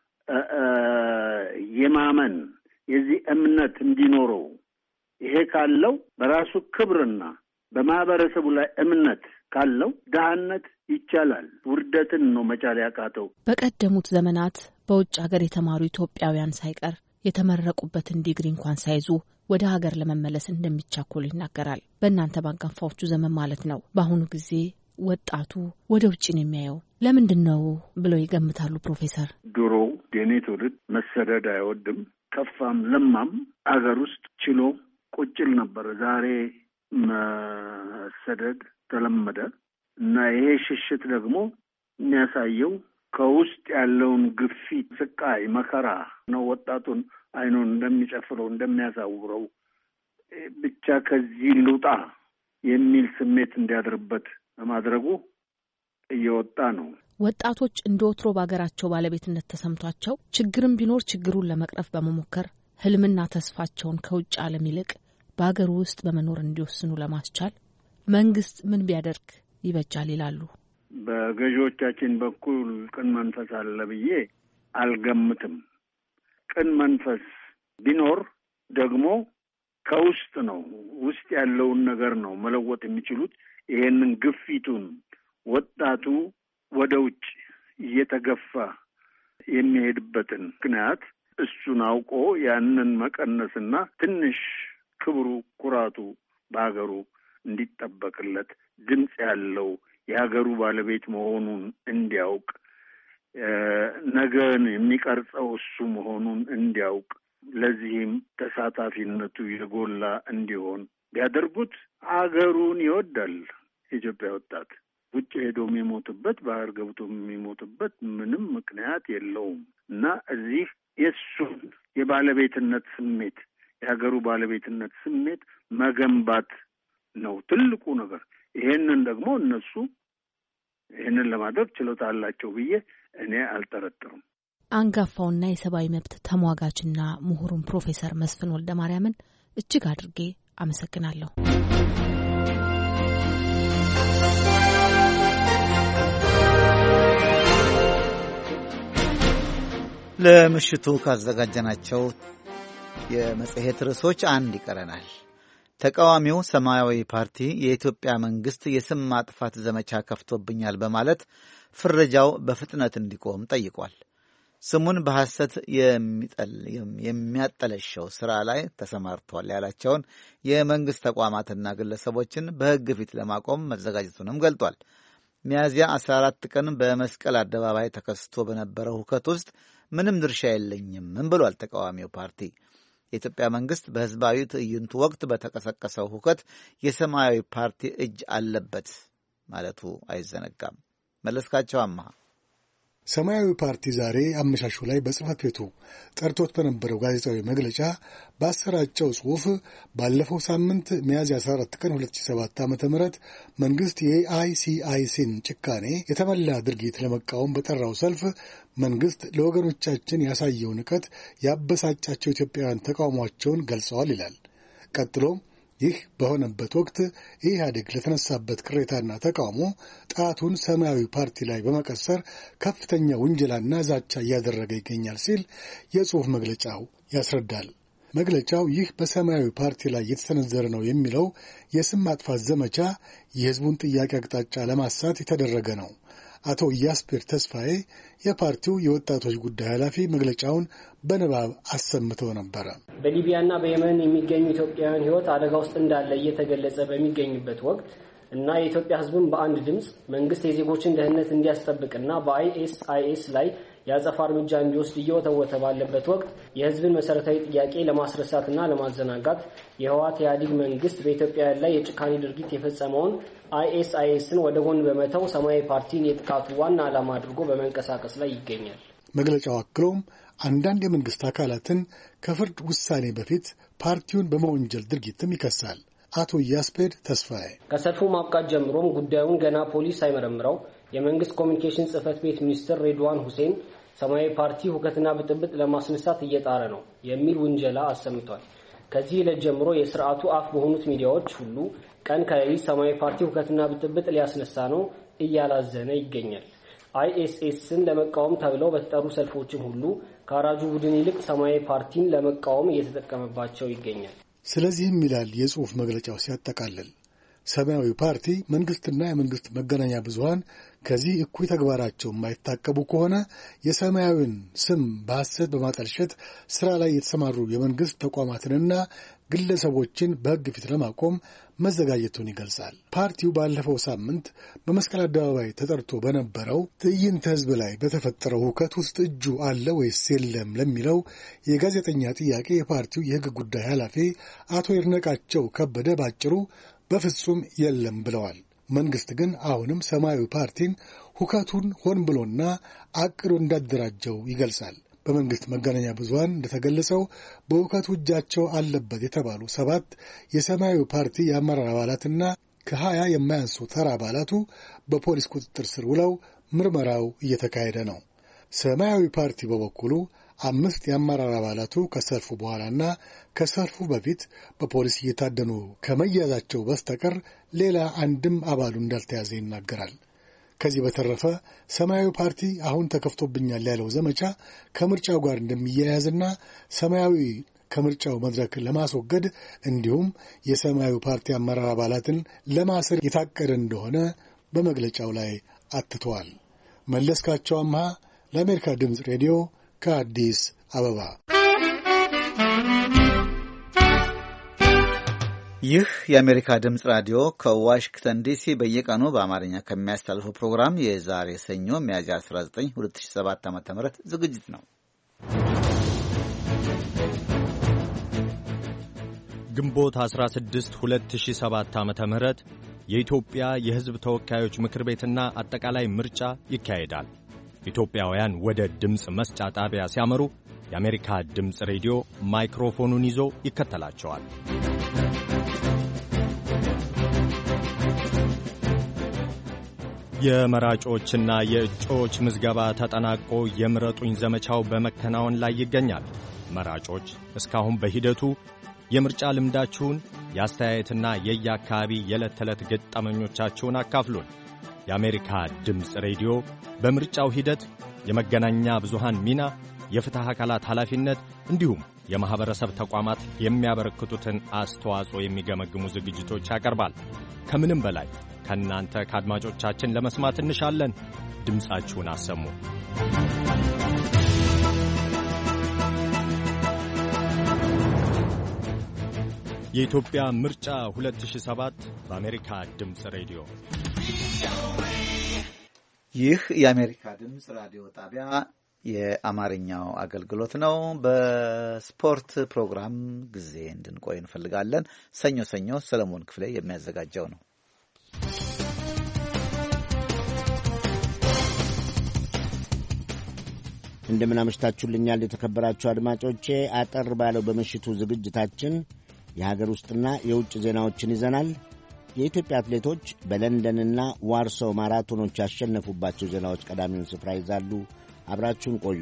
[SPEAKER 13] የማመን የዚህ እምነት እንዲኖረው ይሄ ካለው በራሱ ክብርና በማህበረሰቡ ላይ እምነት ካለው ድህነት ይቻላል። ውርደትን ነው መቻል ያቃተው።
[SPEAKER 12] በቀደሙት ዘመናት በውጭ ሀገር የተማሩ ኢትዮጵያውያን ሳይቀር የተመረቁበትን ዲግሪ እንኳን ሳይዙ ወደ ሀገር ለመመለስ እንደሚቻኮሉ ይናገራል። በእናንተ ባንጋፋዎቹ ዘመን ማለት ነው። በአሁኑ ጊዜ ወጣቱ ወደ ውጭ ነው የሚያየው። ለምንድን ነው ብለው ይገምታሉ ፕሮፌሰር?
[SPEAKER 13] ድሮ የኔ ትውልድ መሰደድ አይወድም። ከፋም ለማም አገር ውስጥ ችሎ ቁጭል ነበር። ዛሬ መሰደድ ተለመደ እና ይሄ ሽሽት ደግሞ የሚያሳየው ከውስጥ ያለውን ግፊት፣ ስቃይ፣ መከራ ነው። ወጣቱን አይኑን እንደሚጨፍረው እንደሚያሳውረው ብቻ ከዚህ ልውጣ የሚል ስሜት እንዲያድርበት በማድረጉ እየወጣ ነው።
[SPEAKER 12] ወጣቶች እንደ ወትሮ በአገራቸው ባለቤትነት ተሰምቷቸው ችግርም ቢኖር ችግሩን ለመቅረፍ በመሞከር ህልምና ተስፋቸውን ከውጭ ዓለም ይልቅ በአገር ውስጥ በመኖር እንዲወስኑ ለማስቻል መንግስት ምን ቢያደርግ ይበጃል ይላሉ?
[SPEAKER 13] በገዢዎቻችን በኩል ቅን መንፈስ አለ ብዬ አልገምትም። ቅን መንፈስ ቢኖር ደግሞ ከውስጥ ነው፣ ውስጥ ያለውን ነገር ነው መለወጥ የሚችሉት። ይሄንን ግፊቱን ወጣቱ ወደ ውጭ እየተገፋ የሚሄድበትን ምክንያት እሱን አውቆ ያንን መቀነስና ትንሽ ክብሩ፣ ኩራቱ በሀገሩ እንዲጠበቅለት ድምፅ ያለው የሀገሩ ባለቤት መሆኑን እንዲያውቅ ነገን የሚቀርጸው እሱ መሆኑን እንዲያውቅ ለዚህም ተሳታፊነቱ የጎላ እንዲሆን ቢያደርጉት አገሩን ይወዳል። የኢትዮጵያ ወጣት ውጭ ሄዶ የሚሞትበት ባህር ገብቶ የሚሞትበት ምንም ምክንያት የለውም እና እዚህ የእሱን የባለቤትነት ስሜት የሀገሩ ባለቤትነት ስሜት መገንባት ነው ትልቁ ነገር። ይሄንን ደግሞ እነሱ ይሄንን ለማድረግ ችሎታ አላቸው ብዬ እኔ አልጠረጥርም።
[SPEAKER 12] አንጋፋውና የሰብአዊ መብት ተሟጋችና ምሁሩን ፕሮፌሰር መስፍን ወልደ ማርያምን እጅግ አድርጌ አመሰግናለሁ።
[SPEAKER 4] ለምሽቱ ካዘጋጀናቸው የመጽሔት ርዕሶች አንድ ይቀረናል። ተቃዋሚው ሰማያዊ ፓርቲ የኢትዮጵያ መንግስት የስም ማጥፋት ዘመቻ ከፍቶብኛል በማለት ፍረጃው በፍጥነት እንዲቆም ጠይቋል። ስሙን በሐሰት የሚያጠለሸው ስራ ላይ ተሰማርቷል ያላቸውን የመንግስት ተቋማትና ግለሰቦችን በሕግ ፊት ለማቆም መዘጋጀቱንም ገልጧል። ሚያዝያ አስራ አራት ቀን በመስቀል አደባባይ ተከስቶ በነበረው ሁከት ውስጥ ምንም ድርሻ የለኝም ብሏል ተቃዋሚው ፓርቲ። የኢትዮጵያ መንግስት በህዝባዊ ትዕይንቱ ወቅት በተቀሰቀሰው ሁከት የሰማያዊ ፓርቲ እጅ አለበት ማለቱ አይዘነጋም። መለስካቸው አማሃ
[SPEAKER 14] ሰማያዊ ፓርቲ ዛሬ አመሻሹ ላይ በጽህፈት ቤቱ ጠርቶት በነበረው ጋዜጣዊ መግለጫ ባሰራጨው ጽሑፍ ባለፈው ሳምንት ሚያዝያ አስራ አራት ቀን ሁለት ሺህ ሰባት ዓ.ም መንግስት የአይሲአይሲን ጭካኔ የተመላ ድርጊት ለመቃወም በጠራው ሰልፍ መንግስት ለወገኖቻችን ያሳየው ንቀት ያበሳጫቸው ኢትዮጵያውያን ተቃውሟቸውን ገልጸዋል ይላል። ቀጥሎም ይህ በሆነበት ወቅት ኢህአዴግ ለተነሳበት ቅሬታና ተቃውሞ ጣቱን ሰማያዊ ፓርቲ ላይ በመቀሰር ከፍተኛ ውንጀላና ዛቻ እያደረገ ይገኛል ሲል የጽሑፍ መግለጫው ያስረዳል። መግለጫው ይህ በሰማያዊ ፓርቲ ላይ የተሰነዘረ ነው የሚለው የስም ማጥፋት ዘመቻ የህዝቡን ጥያቄ አቅጣጫ ለማሳት የተደረገ ነው። አቶ ኢያስፔር ተስፋዬ የፓርቲው የወጣቶች ጉዳይ ኃላፊ መግለጫውን በንባብ አሰምተው ነበር።
[SPEAKER 15] በሊቢያና በየመን የሚገኙ ኢትዮጵያውያን ህይወት አደጋ ውስጥ እንዳለ እየተገለጸ በሚገኝበት ወቅት እና የኢትዮጵያ ህዝብን በአንድ ድምጽ መንግስት የዜጎችን ደህንነት እንዲያስጠብቅና በአይኤስአይኤስ ላይ ያጸፋ እርምጃ እንዲወስድ እየወተወተ ባለበት ወቅት የህዝብን መሰረታዊ ጥያቄ ለማስረሳትና ለማዘናጋት የህወሓት ኢህአዴግ መንግስት በኢትዮጵያውያን ላይ የጭካኔ ድርጊት የፈጸመውን አይኤስአይኤስን ወደ ጎን በመተው ሰማያዊ ፓርቲን የጥቃቱ ዋና ዓላማ አድርጎ በመንቀሳቀስ ላይ ይገኛል።
[SPEAKER 14] መግለጫው አክሎም አንዳንድ የመንግስት አካላትን ከፍርድ ውሳኔ በፊት ፓርቲውን በመወንጀል ድርጊትም ይከሳል። አቶ ኢያስፔድ ተስፋዬ
[SPEAKER 15] ከሰልፉ ማብቃት ጀምሮም ጉዳዩን ገና ፖሊስ ሳይመረምረው የመንግስት ኮሚኒኬሽን ጽህፈት ቤት ሚኒስትር ሬድዋን ሁሴን ሰማያዊ ፓርቲ ሁከትና ብጥብጥ ለማስነሳት እየጣረ ነው የሚል ውንጀላ አሰምቷል። ከዚህ ዕለት ጀምሮ የስርዓቱ አፍ በሆኑት ሚዲያዎች ሁሉ ቀን ከሌሊት ሰማያዊ ፓርቲ ሁከትና ብጥብጥ ሊያስነሳ ነው እያላዘነ ይገኛል። አይኤስኤስን ለመቃወም ተብለው በተጠሩ ሰልፎችም ሁሉ ከአራጁ ቡድን ይልቅ ሰማያዊ ፓርቲን ለመቃወም እየተጠቀመባቸው ይገኛል።
[SPEAKER 14] ስለዚህም ይላል የጽሑፍ መግለጫው ሲያጠቃልል ሰማያዊ ፓርቲ መንግስትና የመንግስት መገናኛ ብዙሃን ከዚህ እኩይ ተግባራቸው የማይታቀቡ ከሆነ የሰማያዊን ስም በሐሰት በማጠልሸት ስራ ላይ የተሰማሩ የመንግስት ተቋማትንና ግለሰቦችን በሕግ ፊት ለማቆም መዘጋጀቱን ይገልጻል። ፓርቲው ባለፈው ሳምንት በመስቀል አደባባይ ተጠርቶ በነበረው ትዕይንተ ህዝብ ላይ በተፈጠረው ሁከት ውስጥ እጁ አለ ወይስ የለም ለሚለው የጋዜጠኛ ጥያቄ የፓርቲው የሕግ ጉዳይ ኃላፊ አቶ ይድነቃቸው ከበደ ባጭሩ በፍጹም የለም ብለዋል። መንግስት ግን አሁንም ሰማያዊ ፓርቲን ሁከቱን ሆን ብሎና አቅዶ እንዳደራጀው ይገልጻል። በመንግስት መገናኛ ብዙሃን እንደተገለጸው በሁከቱ እጃቸው አለበት የተባሉ ሰባት የሰማያዊ ፓርቲ የአመራር አባላትና ከሀያ የማያንሱ ተራ አባላቱ በፖሊስ ቁጥጥር ስር ውለው ምርመራው እየተካሄደ ነው። ሰማያዊ ፓርቲ በበኩሉ አምስት የአመራር አባላቱ ከሰልፉ በኋላና ከሰልፉ በፊት በፖሊስ እየታደኑ ከመያዛቸው በስተቀር ሌላ አንድም አባሉ እንዳልተያዘ ይናገራል። ከዚህ በተረፈ ሰማያዊ ፓርቲ አሁን ተከፍቶብኛል ያለው ዘመቻ ከምርጫው ጋር እንደሚያያዝና ሰማያዊ ከምርጫው መድረክ ለማስወገድ እንዲሁም የሰማያዊ ፓርቲ አመራር አባላትን ለማሰር የታቀደ እንደሆነ በመግለጫው ላይ አትተዋል። መለስካቸው አምሃ ለአሜሪካ ድምፅ ሬዲዮ ከአዲስ አበባ።
[SPEAKER 4] ይህ የአሜሪካ ድምፅ ራዲዮ ከዋሽንግተን ዲሲ በየቀኑ በአማርኛ ከሚያስተላልፈው ፕሮግራም የዛሬ ሰኞ ሚያዝያ አስራ ዘጠኝ ሁለት ሺህ ሰባት ዓ.ም ዝግጅት ነው።
[SPEAKER 16] ግንቦት አስራ ስድስት ሁለት ሺህ ሰባት ዓመተ ምህረት የኢትዮጵያ የሕዝብ ተወካዮች ምክር ቤትና አጠቃላይ ምርጫ ይካሄዳል። ኢትዮጵያውያን ወደ ድምፅ መስጫ ጣቢያ ሲያመሩ የአሜሪካ ድምፅ ሬዲዮ ማይክሮፎኑን ይዞ ይከተላቸዋል። የመራጮችና የእጩዎች ምዝገባ ተጠናቆ የምረጡኝ ዘመቻው በመከናወን ላይ ይገኛል። መራጮች እስካሁን በሂደቱ የምርጫ ልምዳችሁን፣ የአስተያየትና የየአካባቢ የዕለት ተዕለት ገጠመኞቻችሁን አካፍሉን። የአሜሪካ ድምፅ ሬዲዮ በምርጫው ሂደት የመገናኛ ብዙሃን ሚና፣ የፍትሕ አካላት ኃላፊነት እንዲሁም የማኅበረሰብ ተቋማት የሚያበረክቱትን አስተዋጽኦ የሚገመግሙ ዝግጅቶች ያቀርባል። ከምንም በላይ ከእናንተ ከአድማጮቻችን ለመስማት እንሻለን። ድምፃችሁን አሰሙ። የኢትዮጵያ ምርጫ ሁለት ሺህ ሰባት በአሜሪካ ድምፅ ሬዲዮ።
[SPEAKER 4] ይህ የአሜሪካ ድምፅ ራዲዮ ጣቢያ የአማርኛው አገልግሎት ነው። በስፖርት ፕሮግራም ጊዜ እንድንቆይ እንፈልጋለን። ሰኞ ሰኞ ሰለሞን ክፍሌ የሚያዘጋጀው ነው።
[SPEAKER 7] እንደምን አመሽታችሁልኛል የተከበራችሁ አድማጮቼ። አጠር ባለው በምሽቱ ዝግጅታችን የሀገር ውስጥና የውጭ ዜናዎችን ይዘናል። የኢትዮጵያ አትሌቶች በለንደንና ዋርሶ ማራቶኖች ያሸነፉባቸው ዜናዎች ቀዳሚውን ስፍራ ይዛሉ። አብራችሁን ቆዩ።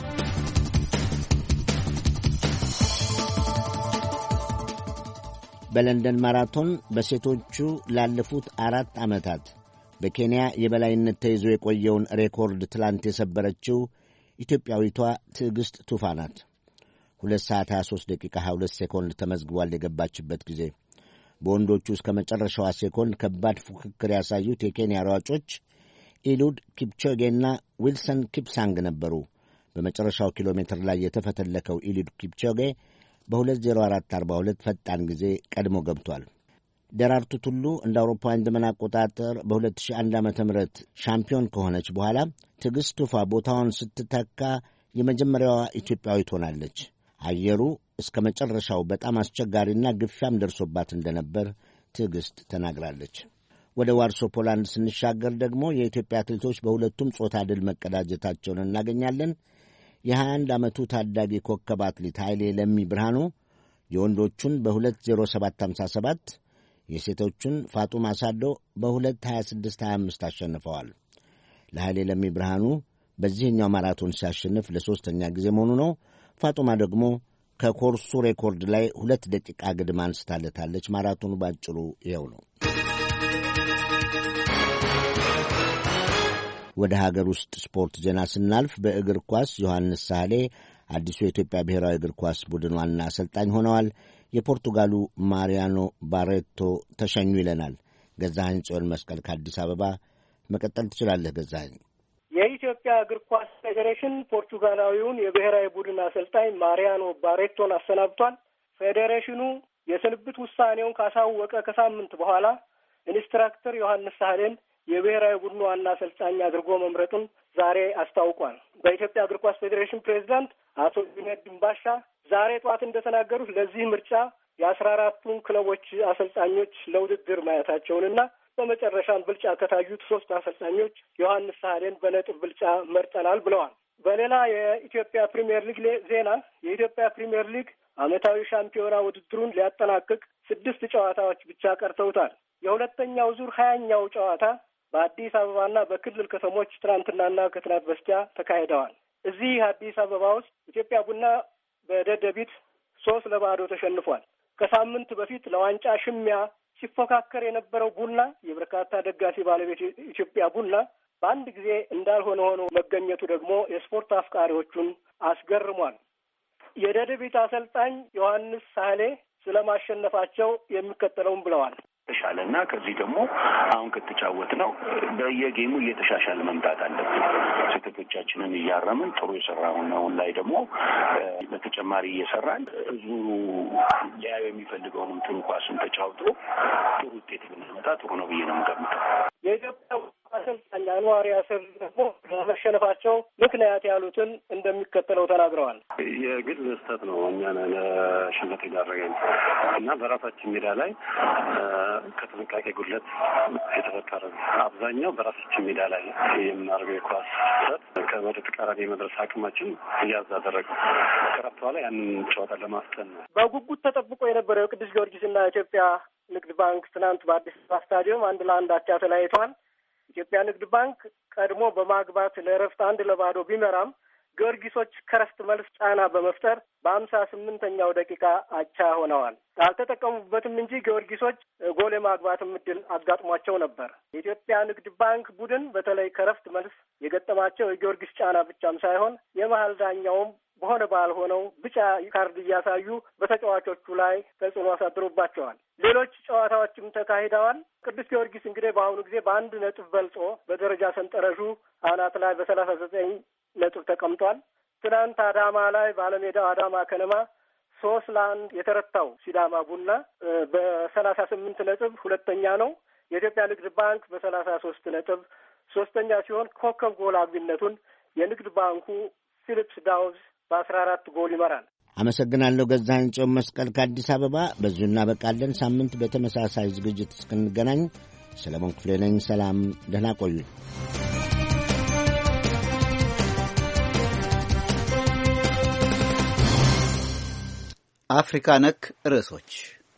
[SPEAKER 7] በለንደን ማራቶን በሴቶቹ ላለፉት አራት ዓመታት በኬንያ የበላይነት ተይዞ የቆየውን ሬኮርድ ትላንት የሰበረችው ኢትዮጵያዊቷ ትዕግስት ቱፋ ናት። ሁለት ሰዓት ሀያ ሦስት ደቂቃ ሀያ ሁለት ሴኮንድ ተመዝግቧል የገባችበት ጊዜ። በወንዶቹ እስከ መጨረሻዋ ሴኮንድ ከባድ ፉክክር ያሳዩት የኬንያ ሯጮች ኢሉድ ኪፕቾጌና ዊልሰን ኪፕሳንግ ነበሩ። በመጨረሻው ኪሎ ሜትር ላይ የተፈተለከው ኢሉድ ኪፕቾጌ በሁለት ዜሮ አራት አርባ ሁለት ፈጣን ጊዜ ቀድሞ ገብቷል። ደራርቱ ቱሉ እንደ አውሮፓውያን ዘመን አቆጣጠር በሁለት ሺህ አንድ ዓመተ ምህረት ሻምፒዮን ከሆነች በኋላ ትዕግስት ቱፋ ቦታውን ስትተካ የመጀመሪያዋ ኢትዮጵያዊት ሆናለች። አየሩ እስከ መጨረሻው በጣም አስቸጋሪና ግፊያም ደርሶባት እንደነበር ትዕግስት ተናግራለች። ወደ ዋርሶ ፖላንድ ስንሻገር ደግሞ የኢትዮጵያ አትሌቶች በሁለቱም ጾታ ድል መቀዳጀታቸውን እናገኛለን። የሀያ አንድ ዓመቱ ታዳጊ ኮከብ አትሌት ኃይሌ ለሚ ብርሃኑ የወንዶቹን በሁለት ዜሮ ሰባት ሃምሳ ሰባት የሴቶቹን ፋጡማ ሳዶ በሁለት ሀያ ስድስት ሀያ አምስት አሸንፈዋል። ለኃይሌ ለሚ ብርሃኑ በዚህኛው ማራቶን ሲያሸንፍ ለሦስተኛ ጊዜ መሆኑ ነው። ፋጡማ ደግሞ ከኮርሱ ሬኮርድ ላይ ሁለት ደቂቃ ግድም አንስታለታለች። ማራቶኑ ባጭሩ ይኸው ነው። ወደ ሀገር ውስጥ ስፖርት ዜና ስናልፍ በእግር ኳስ ዮሐንስ ሳህሌ አዲሱ የኢትዮጵያ ብሔራዊ እግር ኳስ ቡድን ዋና አሰልጣኝ ሆነዋል። የፖርቱጋሉ ማሪያኖ ባሬቶ ተሸኙ ይለናል ገዛኸኝ ጽዮን መስቀል ከአዲስ አበባ። መቀጠል ትችላለህ ገዛኸኝ።
[SPEAKER 17] የኢትዮጵያ እግር ኳስ ፌዴሬሽን ፖርቱጋላዊውን የብሔራዊ ቡድን አሰልጣኝ ማሪያኖ ባሬቶን አሰናብቷል። ፌዴሬሽኑ የስንብት ውሳኔውን ካሳወቀ ከሳምንት በኋላ ኢንስትራክተር ዮሐንስ ሳህሌን የብሔራዊ ቡድኑ ዋና አሰልጣኝ አድርጎ መምረጡን ዛሬ አስታውቋል። በኢትዮጵያ እግር ኳስ ፌዴሬሽን ፕሬዚዳንት አቶ ጁነዲን ባሻ ዛሬ ጠዋት እንደተናገሩት ለዚህ ምርጫ የአስራ አራቱን ክለቦች አሰልጣኞች ለውድድር ማየታቸውንና በመጨረሻም ብልጫ ከታዩት ሶስት አሰልጣኞች ዮሐንስ ሳህሌን በነጥብ ብልጫ መርጠናል ብለዋል። በሌላ የኢትዮጵያ ፕሪሚየር ሊግ ዜና የኢትዮጵያ ፕሪሚየር ሊግ ዓመታዊ ሻምፒዮና ውድድሩን ሊያጠናቅቅ ስድስት ጨዋታዎች ብቻ ቀርተውታል። የሁለተኛው ዙር ሀያኛው ጨዋታ በአዲስ አበባና በክልል ከተሞች ትናንትናና ከትናንት በስቲያ ተካሂደዋል። እዚህ አዲስ አበባ ውስጥ ኢትዮጵያ ቡና በደደቢት ሶስት ለባዶ ተሸንፏል። ከሳምንት በፊት ለዋንጫ ሽሚያ ሲፎካከር የነበረው ቡና የበርካታ ደጋፊ ባለቤት ኢትዮጵያ ቡና በአንድ ጊዜ እንዳልሆነ ሆኖ መገኘቱ ደግሞ የስፖርት አፍቃሪዎቹን አስገርሟል። የደደቢት አሰልጣኝ ዮሐንስ ሳህሌ ስለማሸነፋቸው የሚከተለውን ብለዋል።
[SPEAKER 18] ተሻለ እና ከዚህ ደግሞ አሁን ከተጫወት ነው በየጌሙ እየተሻሻለ መምጣት አለብን። ስህተቶቻችንን እያረምን ጥሩ የሰራነውን ላይ ደግሞ በተጨማሪ እየሰራን ብዙ ሊያዩ የሚፈልገውንም ጥሩ ኳስን ተጫውቶ ጥሩ ውጤት ብናመጣ ጥሩ ነው ብዬ ነው የምገምተው።
[SPEAKER 17] የኢትዮጵያ አሰልጣኝ አንዋር ያሰር ደግሞ በመሸነፋቸው ምክንያት ያሉትን እንደሚከተለው ተናግረዋል።
[SPEAKER 19] የግል ስህተት ነው እኛን ለሽንፈት የዳረገን እና በራሳችን ሜዳ ላይ ከጥንቃቄ ጉድለት የተፈጠረ አብዛኛው በራሳችን ሜዳ ላይ የምናደርገው የኳስ ስህተት ከወደ ተቃራኒ የመድረስ አቅማችን እያዝ አደረገ። ከረፍት በኋላ ያንን ጨዋታ ለማስጠን ነው።
[SPEAKER 17] በጉጉት ተጠብቆ የነበረው ቅዱስ ጊዮርጊስና ኢትዮጵያ ንግድ ባንክ ትናንት በአዲስ አበባ ስታዲየም አንድ ለአንድ አቻ ተለያይተዋል። ኢትዮጵያ ንግድ ባንክ ቀድሞ በማግባት ለእረፍት አንድ ለባዶ ቢመራም ጊዮርጊሶች ከረፍት መልስ ጫና በመፍጠር በሀምሳ ስምንተኛው ደቂቃ አቻ ሆነዋል። አልተጠቀሙበትም እንጂ ጊዮርጊሶች ጎል የማግባትም እድል አጋጥሟቸው ነበር። የኢትዮጵያ ንግድ ባንክ ቡድን በተለይ ከረፍት መልስ የገጠማቸው የጊዮርጊስ ጫና ብቻም ሳይሆን የመሀል ዳኛውም በሆነ ባልሆነው ቢጫ ካርድ እያሳዩ በተጫዋቾቹ ላይ ተጽዕኖ አሳድሮባቸዋል። ሌሎች ጨዋታዎችም ተካሂደዋል። ቅዱስ ጊዮርጊስ እንግዲህ በአሁኑ ጊዜ በአንድ ነጥብ በልጦ በደረጃ ሰንጠረዡ አናት ላይ በሰላሳ ዘጠኝ ነጥብ ተቀምጧል። ትናንት አዳማ ላይ ባለሜዳው አዳማ ከነማ ሶስት ለአንድ የተረታው ሲዳማ ቡና በሰላሳ ስምንት ነጥብ ሁለተኛ ነው። የኢትዮጵያ ንግድ ባንክ በሰላሳ ሶስት ነጥብ ሶስተኛ ሲሆን ኮከብ ጎል አግቢነቱን የንግድ ባንኩ ፊሊፕስ ዳውዝ በአስራ አራት ጎል ይመራል።
[SPEAKER 7] አመሰግናለሁ። ገዛኸኝ ጽዮን መስቀል ከአዲስ አበባ። በዚሁ እናበቃለን። ሳምንት በተመሳሳይ ዝግጅት እስክንገናኝ ሰለሞን ክፍሌ ነኝ። ሰላም፣ ደህና ቆዩ።
[SPEAKER 4] አፍሪካ ነክ ርዕሶች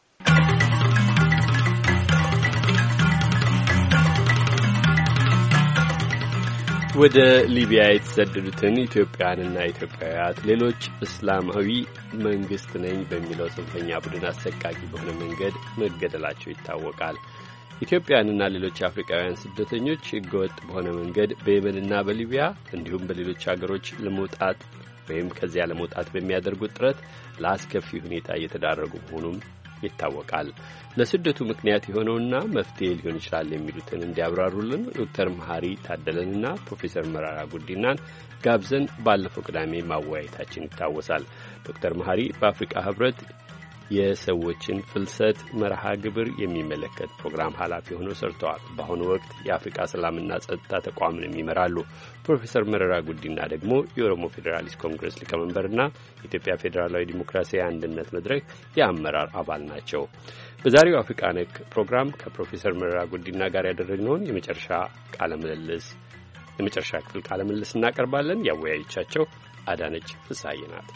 [SPEAKER 5] ወደ ሊቢያ የተሰደዱትን ኢትዮጵያውያንና ኢትዮጵያውያት ሌሎች እስላማዊ መንግስት ነኝ በሚለው ጽንፈኛ ቡድን አሰቃቂ በሆነ መንገድ መገደላቸው ይታወቃል። ኢትዮጵያውያንና ሌሎች አፍሪካውያን ስደተኞች ህገወጥ በሆነ መንገድ በየመንና በሊቢያ እንዲሁም በሌሎች ሀገሮች ለመውጣት ወይም ከዚያ ለመውጣት በሚያደርጉት ጥረት ለአስከፊ ሁኔታ እየተዳረጉ መሆኑም ይታወቃል። ለስደቱ ምክንያት የሆነውና መፍትሄ ሊሆን ይችላል የሚሉትን እንዲያብራሩልን ዶክተር መሐሪ ታደለንና ፕሮፌሰር መራራ ጉዲናን ጋብዘን ባለፈው ቅዳሜ ማወያየታችን ይታወሳል። ዶክተር መሐሪ በአፍሪካ ህብረት የሰዎችን ፍልሰት መርሃ ግብር የሚመለከት ፕሮግራም ኃላፊ ሆነው ሰርተዋል። በአሁኑ ወቅት የአፍሪካ ሰላምና ጸጥታ ተቋምን ይመራሉ። ፕሮፌሰር መረራ ጉዲና ደግሞ የኦሮሞ ፌዴራሊስት ኮንግረስ ሊቀመንበርና የኢትዮጵያ ፌዴራላዊ ዲሞክራሲያዊ አንድነት መድረክ የአመራር አባል ናቸው። በዛሬው አፍሪካ ነክ ፕሮግራም ከፕሮፌሰር መረራ ጉዲና ጋር ያደረግነውን የመጨረሻ ቃለ ምልልስ የመጨረሻ ክፍል ቃለ ምልልስ እናቀርባለን። ያወያየቻቸው አዳነች ፍስሐዬ ናት።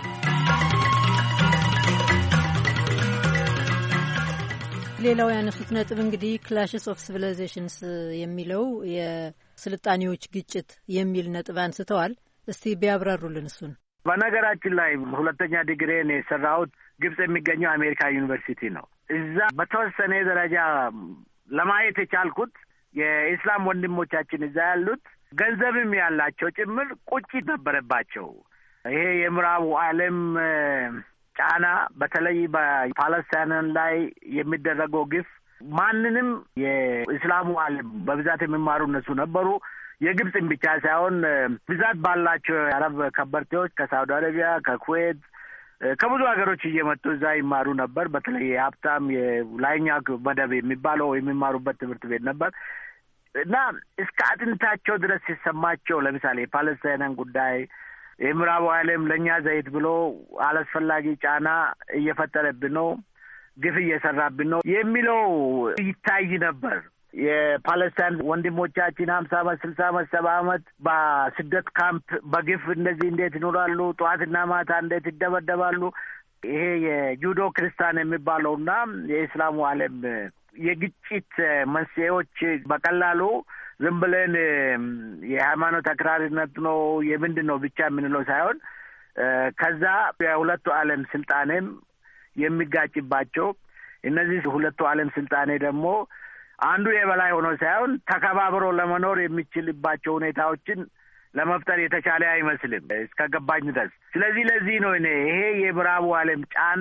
[SPEAKER 20] ሌላው ያነሱት ነጥብ እንግዲህ ክላሽስ ኦፍ ሲቪላይዜሽንስ የሚለው የስልጣኔዎች ግጭት የሚል ነጥብ አንስተዋል። እስቲ ቢያብራሩልን እሱን።
[SPEAKER 21] በነገራችን ላይ ሁለተኛ ዲግሪን የሰራሁት ግብጽ የሚገኘው አሜሪካ ዩኒቨርሲቲ ነው። እዛ በተወሰነ ደረጃ ለማየት የቻልኩት የኢስላም ወንድሞቻችን እዛ ያሉት ገንዘብም ያላቸው ጭምር ቁጭት ነበረባቸው። ይሄ የምዕራቡ ዓለም ጫና በተለይ በፓለስታይን ላይ የሚደረገው ግፍ ማንንም የእስላሙ ዓለም በብዛት የሚማሩ እነሱ ነበሩ። የግብጽን ብቻ ሳይሆን ብዛት ባላቸው የአረብ ከበርቴዎች ከሳውዲ አረቢያ፣ ከኩዌት፣ ከብዙ ሀገሮች እየመጡ እዛ ይማሩ ነበር። በተለይ የሀብታም የላይኛው መደብ የሚባለው የሚማሩበት ትምህርት ቤት ነበር እና እስከ አጥንታቸው ድረስ ሲሰማቸው ለምሳሌ የፓለስታይንን ጉዳይ የምዕራቡ ዓለም ለእኛ ዘይት ብሎ አላስፈላጊ ጫና እየፈጠረብን ነው፣ ግፍ እየሰራብን ነው የሚለው ይታይ ነበር። የፓለስታይን ወንድሞቻችን ሀምሳ አመት ስልሳ አመት ሰባ አመት በስደት ካምፕ በግፍ እንደዚህ እንዴት ይኖራሉ? ጠዋትና ማታ እንዴት ይደበደባሉ? ይሄ የጁዶ ክርስቲያን የሚባለውና የኢስላሙ ዓለም የግጭት መንስኤዎች በቀላሉ ዝም ብለን የሃይማኖት አክራሪነት ነው የምንድን ነው ብቻ የምንለው ሳይሆን ከዛ የሁለቱ ዓለም ስልጣኔም የሚጋጭባቸው እነዚህ ሁለቱ ዓለም ስልጣኔ ደግሞ አንዱ የበላይ ሆኖ ሳይሆን ተከባብሮ ለመኖር የሚችልባቸው ሁኔታዎችን ለመፍጠር የተቻለ አይመስልም እስከ ገባኝ ድረስ። ስለዚህ ለዚህ ነው እኔ ይሄ የምዕራቡ ዓለም ጫና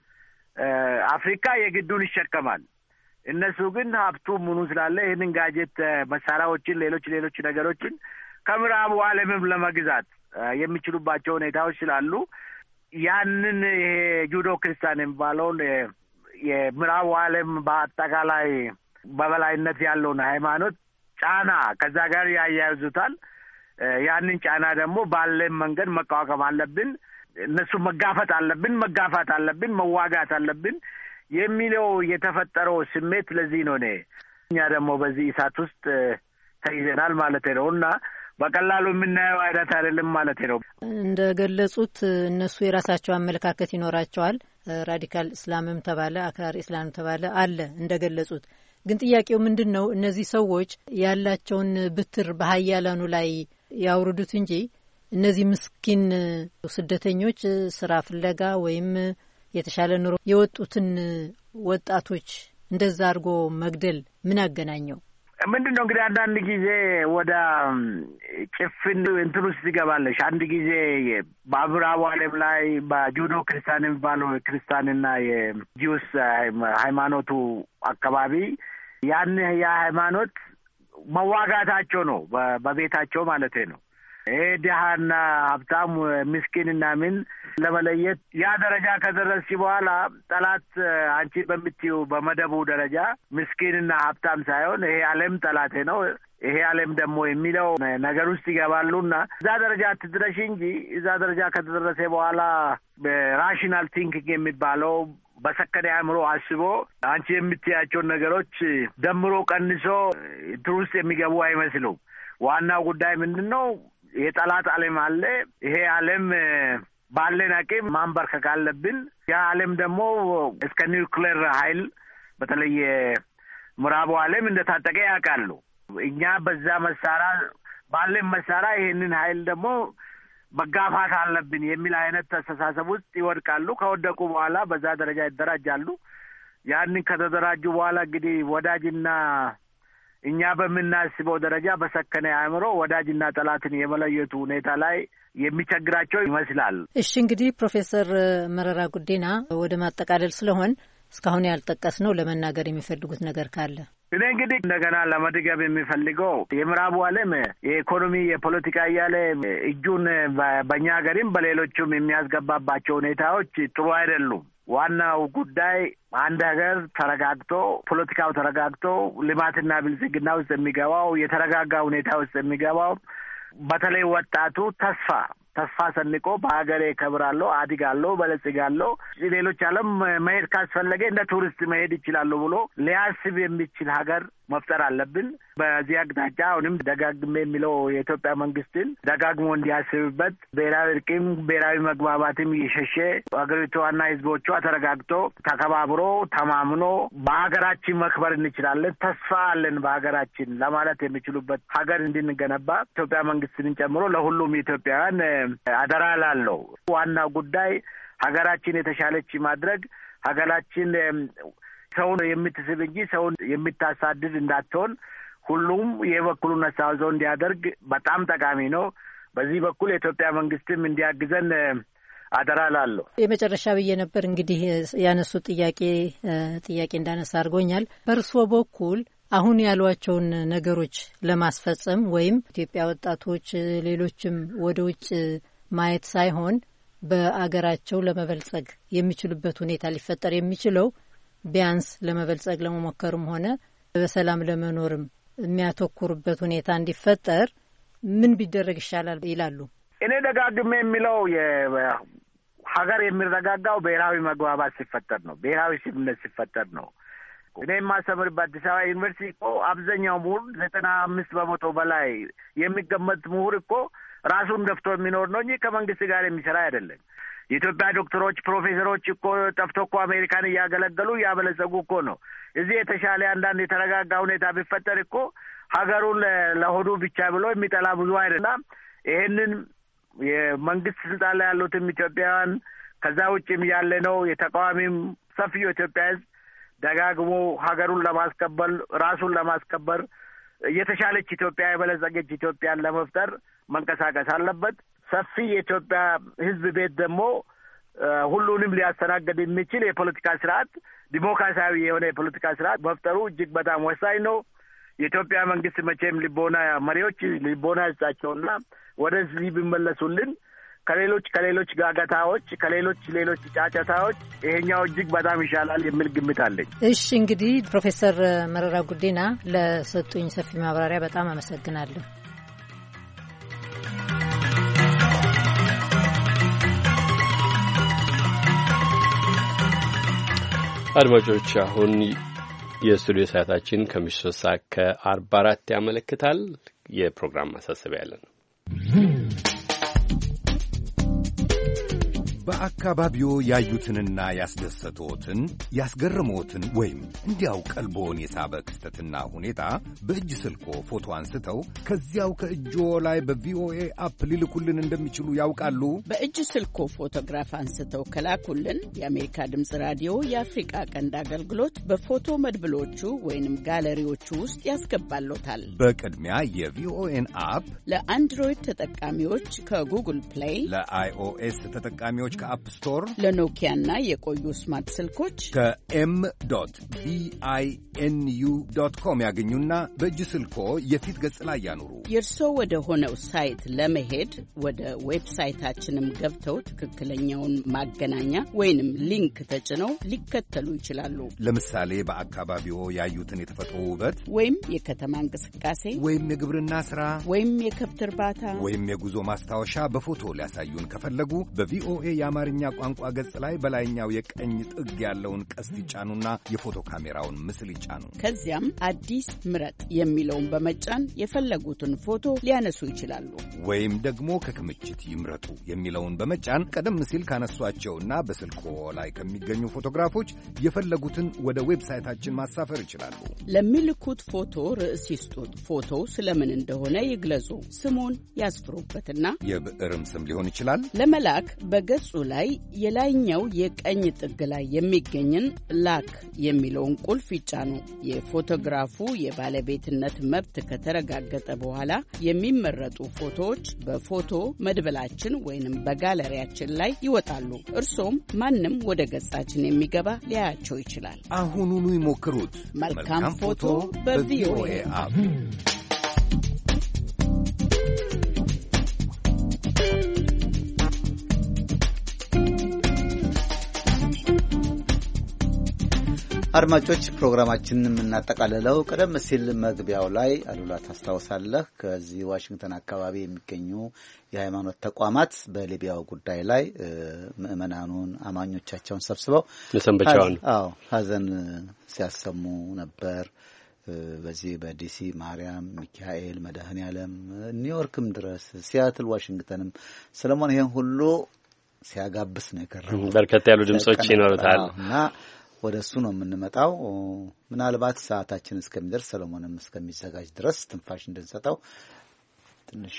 [SPEAKER 21] አፍሪካ የግዱን ይሸከማል። እነሱ ግን ሀብቱ ምኑ ስላለ ይህንን ጋጀት መሳሪያዎችን፣ ሌሎች ሌሎች ነገሮችን ከምዕራቡ ዓለምም ለመግዛት የሚችሉባቸው ሁኔታዎች ስላሉ ያንን ይሄ ጁዶ ክርስቲያን የሚባለውን የምዕራቡ ዓለም በአጠቃላይ በበላይነት ያለውን ሃይማኖት ጫና ከዛ ጋር ያያይዙታል። ያንን ጫና ደግሞ ባለን መንገድ መቋቋም አለብን። እነሱ መጋፈጥ አለብን፣ መጋፋት አለብን፣ መዋጋት አለብን የሚለው የተፈጠረው ስሜት ለዚህ ነው። እኔ እኛ ደግሞ በዚህ እሳት ውስጥ ተይዘናል ማለት ነው እና በቀላሉ የምናየው አይነት አይደለም ማለት ነው።
[SPEAKER 20] እንደገለጹት እነሱ የራሳቸው አመለካከት ይኖራቸዋል። ራዲካል እስላምም ተባለ አክራሪ እስላም ተባለ አለ እንደገለጹት። ግን ጥያቄው ምንድን ነው? እነዚህ ሰዎች ያላቸውን ብትር በሀያላኑ ላይ ያውርዱት እንጂ እነዚህ ምስኪን ስደተኞች ስራ ፍለጋ ወይም የተሻለ ኑሮ የወጡትን ወጣቶች እንደዛ አድርጎ መግደል ምን አገናኘው?
[SPEAKER 21] ምንድን ነው እንግዲህ አንዳንድ ጊዜ ወደ ጭፍን እንትን ውስጥ ይገባለሽ። አንድ ጊዜ በምዕራቡ ዓለም ላይ በጁዶ ክርስቲያን የሚባለው ክርስቲያንና የጂውስ ሃይማኖቱ አካባቢ ያን የሃይማኖት መዋጋታቸው ነው በቤታቸው ማለት ነው። ይሄ ድሃና ሀብታም ምስኪንና ምን ለመለየት ያ ደረጃ ከደረስሽ በኋላ ጠላት አንቺ በምትዩ በመደቡ ደረጃ ምስኪንና ሀብታም ሳይሆን ይሄ ዓለም ጠላቴ ነው ይሄ ዓለም ደግሞ የሚለው ነገር ውስጥ ይገባሉና እዛ ደረጃ ትድረሽ እንጂ እዛ ደረጃ ከተደረሰ በኋላ በራሽናል ቲንኪንግ የሚባለው በሰከነ አእምሮ አስቦ አንቺ የምትያቸውን ነገሮች ደምሮ ቀንሶ እንትን ውስጥ የሚገቡ አይመስሉም። ዋናው ጉዳይ ምንድን ነው? የጠላት ዓለም አለ። ይሄ ዓለም ባለን አቅም ማንበርከክ አለብን። ያ ዓለም ደግሞ እስከ ኒውክሌር ኃይል በተለይ ምዕራቡ ዓለም እንደታጠቀ ያውቃሉ። እኛ በዛ መሳሪያ ባለን መሳሪያ ይሄንን ኃይል ደግሞ መጋፋት አለብን የሚል አይነት አስተሳሰብ ውስጥ ይወድቃሉ። ከወደቁ በኋላ በዛ ደረጃ ይደራጃሉ። ያንን ከተደራጁ በኋላ እንግዲህ ወዳጅና እኛ በምናስበው ደረጃ በሰከነ አእምሮ ወዳጅና ጠላትን የመለየቱ ሁኔታ ላይ የሚቸግራቸው ይመስላል።
[SPEAKER 20] እሺ እንግዲህ ፕሮፌሰር መረራ ጉዲና ወደ ማጠቃለል ስለሆን እስካሁን ያልጠቀስ ነው ለመናገር የሚፈልጉት ነገር ካለ?
[SPEAKER 21] እኔ እንግዲህ እንደገና ለመድገብ የሚፈልገው የምዕራቡ ዓለም የኢኮኖሚ የፖለቲካ እያለ እጁን በእኛ ሀገርም በሌሎቹም የሚያስገባባቸው ሁኔታዎች ጥሩ አይደሉም። ዋናው ጉዳይ አንድ ሀገር ተረጋግቶ ፖለቲካው ተረጋግቶ ልማትና ብልጽግና ውስጥ የሚገባው የተረጋጋ ሁኔታ ውስጥ የሚገባው በተለይ ወጣቱ ተስፋ ተስፋ ሰንቆ በሀገሬ ከብራለሁ፣ አድጋለሁ፣ በለጽጋለሁ፣ ሌሎች ዓለም መሄድ ካስፈለገ እንደ ቱሪስት መሄድ ይችላሉ ብሎ ሊያስብ የሚችል ሀገር መፍጠር አለብን። በዚህ አቅጣጫ አሁንም ደጋግሜ የሚለው የኢትዮጵያ መንግስትን ደጋግሞ እንዲያስብበት ብሔራዊ እርቅም ብሔራዊ መግባባትም እየሸሸ ሀገሪቷና ህዝቦቿ ተረጋግቶ ተከባብሮ ተማምኖ በሀገራችን መክበር እንችላለን፣ ተስፋ አለን በሀገራችን ለማለት የሚችሉበት ሀገር እንድንገነባ ኢትዮጵያ መንግስትን ጨምሮ ለሁሉም ኢትዮጵያውያን አደራ ላለው ዋናው ጉዳይ ሀገራችን የተሻለች ማድረግ ሀገራችን ሰውን የምትስብ እንጂ ሰውን የምታሳድድ እንዳትሆን ሁሉም የበኩሉን አስተዋጽኦ እንዲያደርግ በጣም ጠቃሚ ነው። በዚህ በኩል የኢትዮጵያ መንግስትም እንዲያግዘን አደራ ላለሁ።
[SPEAKER 20] የመጨረሻ ብዬ ነበር እንግዲህ ያነሱት ጥያቄ ጥያቄ እንዳነሳ አድርጎኛል። በእርስዎ በኩል አሁን ያሏቸውን ነገሮች ለማስፈጸም ወይም ኢትዮጵያ ወጣቶች ሌሎችም ወደ ውጭ ማየት ሳይሆን በአገራቸው ለመበልጸግ የሚችሉበት ሁኔታ ሊፈጠር የሚችለው ቢያንስ ለመበልጸግ ለመሞከርም ሆነ በሰላም ለመኖርም የሚያተኩሩበት ሁኔታ እንዲፈጠር ምን ቢደረግ ይሻላል ይላሉ?
[SPEAKER 21] እኔ ደጋግሜ የሚለው ሀገር የሚረጋጋው ብሔራዊ መግባባት ሲፈጠር ነው፣ ብሔራዊ ስምምነት ሲፈጠር ነው። እኔ የማስተምርበት አዲስ አበባ ዩኒቨርሲቲ እኮ አብዛኛው ምሁር ዘጠና አምስት በመቶ በላይ የሚገመት ምሁር እኮ ራሱን ደፍቶ የሚኖር ነው እንጂ ከመንግስት ጋር የሚሰራ አይደለም። የኢትዮጵያ ዶክተሮች፣ ፕሮፌሰሮች እኮ ጠፍቶ እኮ አሜሪካን እያገለገሉ እያበለጸጉ እኮ ነው። እዚህ የተሻለ አንዳንድ የተረጋጋ ሁኔታ ቢፈጠር እኮ ሀገሩን ለሆዱ ብቻ ብሎ የሚጠላ ብዙ አይደለም። ይሄንን የመንግስት ስልጣን ላይ ያሉትም ኢትዮጵያውያን ከዛ ውጭም ያለ ነው የተቃዋሚም ሰፊው ኢትዮጵያ ህዝብ ደጋግሞ ሀገሩን ለማስከበር ራሱን ለማስከበር የተሻለች ኢትዮጵያ የበለጸገች ኢትዮጵያን ለመፍጠር መንቀሳቀስ አለበት። ሰፊ የኢትዮጵያ ህዝብ ቤት ደግሞ ሁሉንም ሊያስተናግድ የሚችል የፖለቲካ ስርዓት ዲሞክራሲያዊ የሆነ የፖለቲካ ስርዓት መፍጠሩ እጅግ በጣም ወሳኝ ነው። የኢትዮጵያ መንግስት መቼም ልቦና መሪዎች ልቦና ይስጣቸውና ወደዚህ ቢመለሱልን ከሌሎች ከሌሎች ጋጋታዎች ከሌሎች ሌሎች ጫጫታዎች ይሄኛው እጅግ በጣም ይሻላል የሚል ግምት አለኝ።
[SPEAKER 20] እሺ እንግዲህ ፕሮፌሰር መረራ ጉዲና ለሰጡኝ ሰፊ ማብራሪያ በጣም አመሰግናለሁ።
[SPEAKER 5] አድማጮች አሁን የስቱዲዮ ሰዓታችን ከምሽቱ ሶስት ሰዓት ከአርባ አራት ያመለክታል። የፕሮግራም ማሳሰቢያ ያለን
[SPEAKER 1] በአካባቢው ያዩትንና ያስደሰቶትን ያስገረሞትን ወይም እንዲያው ቀልቦን የሳበ ክስተትና ሁኔታ በእጅ ስልኮ ፎቶ አንስተው ከዚያው ከእጆ ላይ በቪኦኤ አፕ ሊልኩልን እንደሚችሉ ያውቃሉ?
[SPEAKER 22] በእጅ ስልኮ ፎቶግራፍ አንስተው ከላኩልን የአሜሪካ ድምፅ ራዲዮ የአፍሪካ ቀንድ አገልግሎት በፎቶ መድብሎቹ ወይንም ጋለሪዎቹ ውስጥ ያስገባሎታል።
[SPEAKER 1] በቅድሚያ የቪኦኤን አፕ
[SPEAKER 22] ለአንድሮይድ ተጠቃሚዎች ከጉግል ፕሌይ፣
[SPEAKER 1] ለአይኦኤስ ተጠቃሚዎች ከአፕ ስቶር፣
[SPEAKER 22] ለኖኪያና የቆዩ ስማርት ስልኮች
[SPEAKER 1] ከኤም ዶት ቢአይኤንዩ ዶት ኮም ያገኙና በእጅ ስልኮ የፊት ገጽ ላይ ያኑሩ።
[SPEAKER 22] የእርሶ ወደ ሆነው ሳይት ለመሄድ ወደ ዌብሳይታችንም ገብተው ትክክለኛውን ማገናኛ ወይንም ሊንክ ተጭነው ሊከተሉ ይችላሉ።
[SPEAKER 1] ለምሳሌ በአካባቢዎ ያዩትን የተፈጥሮ ውበት
[SPEAKER 22] ወይም የከተማ እንቅስቃሴ
[SPEAKER 1] ወይም የግብርና ሥራ
[SPEAKER 22] ወይም የከብት እርባታ
[SPEAKER 1] ወይም የጉዞ ማስታወሻ በፎቶ ሊያሳዩን ከፈለጉ በቪኦኤ የአማርኛ ቋንቋ ገጽ ላይ በላይኛው የቀኝ ጥግ ያለውን ቀስት ይጫኑና የፎቶ ካሜራውን ምስል ይጫኑ።
[SPEAKER 22] ከዚያም አዲስ ምረጥ የሚለውን በመጫን የፈለጉትን ፎቶ ሊያነሱ ይችላሉ።
[SPEAKER 1] ወይም ደግሞ ከክምችት ይምረጡ የሚለውን በመጫን ቀደም ሲል ካነሷቸውና በስልኮ ላይ ከሚገኙ ፎቶግራፎች የፈለጉትን ወደ ዌብሳይታችን ማሳፈር ይችላሉ።
[SPEAKER 22] ለሚልኩት ፎቶ ርዕስ ይስጡት። ፎቶው ስለምን እንደሆነ ይግለጹ። ስሙን ያስፍሩበትና
[SPEAKER 1] የብዕርም ስም ሊሆን ይችላል።
[SPEAKER 22] ለመላክ በገጹ ላይ የላይኛው የቀኝ ጥግ ላይ የሚገኝን ላክ የሚለውን ቁልፍ ይጫኑ። የፎቶግራፉ የባለቤትነት መብት ከተረጋገጠ በኋላ የሚመረጡ ፎቶዎች በፎቶ መድበላችን ወይንም በጋለሪያችን ላይ ይወጣሉ። እርሶም ማንም ወደ ገጻችን የሚገባ ሊያያቸው ይችላል።
[SPEAKER 1] አሁኑኑ ይሞክሩት።
[SPEAKER 22] መልካም ፎቶ በቪኦኤ አፕ።
[SPEAKER 4] አድማጮች ፕሮግራማችንን የምናጠቃልለው ቀደም ሲል መግቢያው ላይ አሉላ ታስታውሳለህ፣ ከዚህ ዋሽንግተን አካባቢ የሚገኙ የሃይማኖት ተቋማት በሊቢያው ጉዳይ ላይ ምዕመናኑን አማኞቻቸውን ሰብስበው
[SPEAKER 5] ለሰንበቻውን
[SPEAKER 4] አዎ ሀዘን ሲያሰሙ ነበር። በዚህ በዲሲ ማርያም፣ ሚካኤል፣ መድኃኔዓለም፣ ኒውዮርክም ድረስ ሲያትል፣ ዋሽንግተንም ሰለሞን ይሄን ሁሉ ሲያጋብስ ነው የከረመው።
[SPEAKER 5] በርከት ያሉ ድምጾች ይኖሩታል
[SPEAKER 4] እና ወደ እሱ ነው የምንመጣው። ምናልባት ሰዓታችን እስከሚደርስ ሰለሞንም እስከሚዘጋጅ ድረስ ትንፋሽ እንድንሰጠው ትንሽ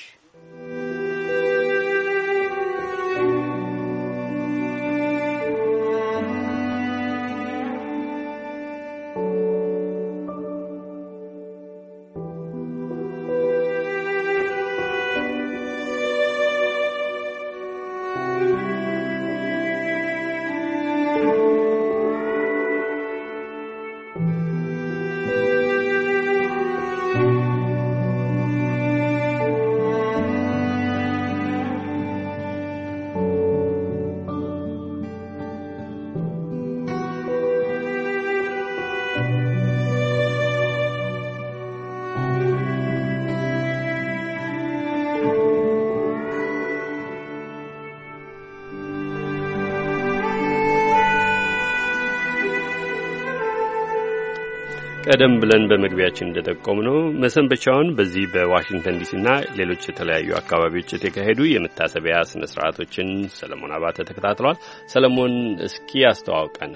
[SPEAKER 5] ቀደም ብለን በመግቢያችን እንደጠቆምነው መሰንበቻውን በዚህ በዋሽንግተን ዲሲና ሌሎች የተለያዩ አካባቢዎች የተካሄዱ የመታሰቢያ ስነ ስርዓቶችን ሰለሞን አባተ ተከታትሏል። ሰለሞን እስኪ አስተዋውቀን።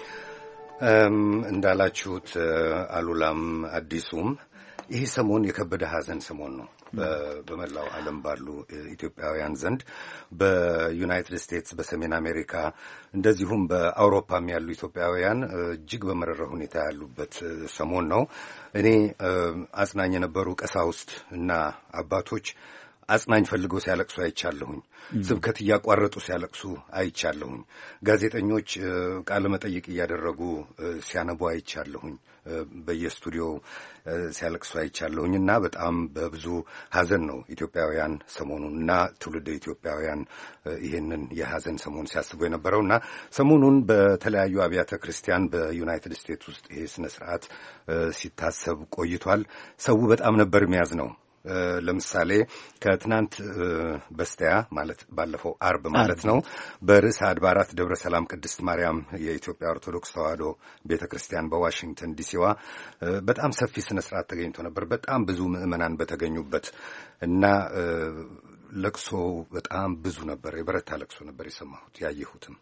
[SPEAKER 1] እንዳላችሁት አሉላም አዲሱም ይህ ሰሞን የከበደ ሐዘን ሰሞን ነው በመላው ዓለም ባሉ ኢትዮጵያውያን ዘንድ በዩናይትድ ስቴትስ፣ በሰሜን አሜሪካ እንደዚሁም በአውሮፓም ያሉ ኢትዮጵያውያን እጅግ በመረረ ሁኔታ ያሉበት ሰሞን ነው። እኔ አጽናኝ የነበሩ ቀሳውስት እና አባቶች አጽናኝ ፈልገው ሲያለቅሱ አይቻለሁኝ። ስብከት እያቋረጡ ሲያለቅሱ አይቻለሁኝ። ጋዜጠኞች ቃለ መጠይቅ እያደረጉ ሲያነቡ አይቻለሁኝ። በየስቱዲዮው ሲያለቅሱ አይቻለሁኝ እና በጣም በብዙ ሐዘን ነው ኢትዮጵያውያን ሰሞኑን እና ትውልደ ኢትዮጵያውያን ይህንን የሐዘን ሰሞን ሲያስቡ የነበረው እና ሰሞኑን በተለያዩ አብያተ ክርስቲያን በዩናይትድ ስቴትስ ውስጥ ይሄ ስነ ስርዓት ሲታሰብ ቆይቷል። ሰው በጣም ነበር የሚያዝ ነው። ለምሳሌ ከትናንት በስቲያ ማለት ባለፈው አርብ ማለት ነው በርዕሰ አድባራት ደብረ ሰላም ቅድስት ማርያም የኢትዮጵያ ኦርቶዶክስ ተዋሕዶ ቤተክርስቲያን በዋሽንግተን ዲሲዋ በጣም ሰፊ ስነ ስርዓት ተገኝቶ ነበር። በጣም ብዙ ምዕመናን በተገኙበት እና ለቅሶ በጣም ብዙ ነበር። የበረታ ለቅሶ ነበር የሰማሁት ያየሁትም።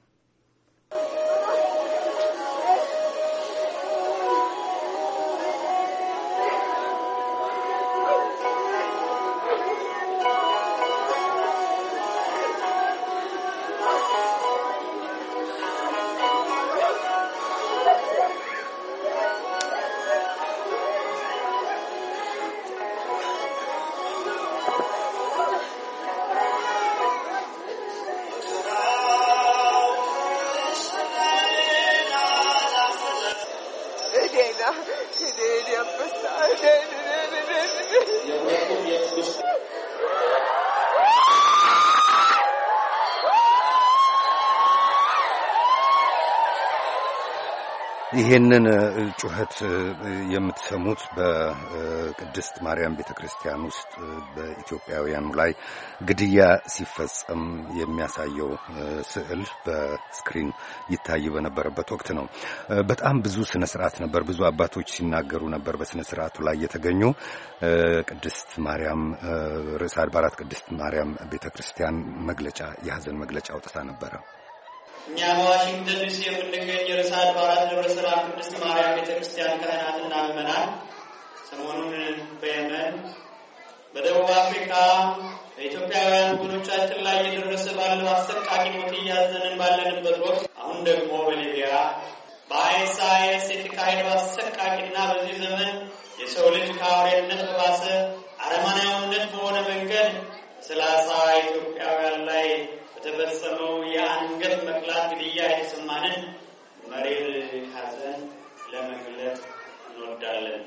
[SPEAKER 1] ይሄንን ጩኸት የምትሰሙት በቅድስት ማርያም ቤተክርስቲያን ውስጥ በኢትዮጵያውያኑ ላይ ግድያ ሲፈጸም የሚያሳየው ስዕል በስክሪን ይታይ በነበረበት ወቅት ነው። በጣም ብዙ ስነ ስርዓት ነበር። ብዙ አባቶች ሲናገሩ ነበር በስነ ስርዓቱ ላይ የተገኙ። ቅድስት ማርያም ርዕሰ አድባራት ቅድስት ማርያም ቤተክርስቲያን መግለጫ የሐዘን መግለጫ አውጥታ ነበረ።
[SPEAKER 2] እኛ በዋሽንግተን ዲሲ የምንገኝ ርዕሰ አድባራት ደብረ ሰላም ቅድስት ማርያም ቤተክርስቲያን ካህናትና ምዕመናን ሰሞኑን በየመን፣ በደቡብ አፍሪካ በኢትዮጵያውያን ወገኖቻችን ላይ እየደረሰ ባለው አሰቃቂ ሞት እያዘንን ባለንበት ወቅት አሁን ደግሞ በሊቢያ በአይኤስአይኤስ የተካሄደው አሰቃቂና በዚህ ዘመን የሰው ልጅ ከአውሬነት በባሰ አረመኔያዊነት በሆነ መንገድ ሰላሳ ኢትዮጵያውያን ላይ በተፈጸመው የአንገት መቅላት ግድያ የተሰማንን መሪር ሐዘን ለመግለጽ እንወዳለን።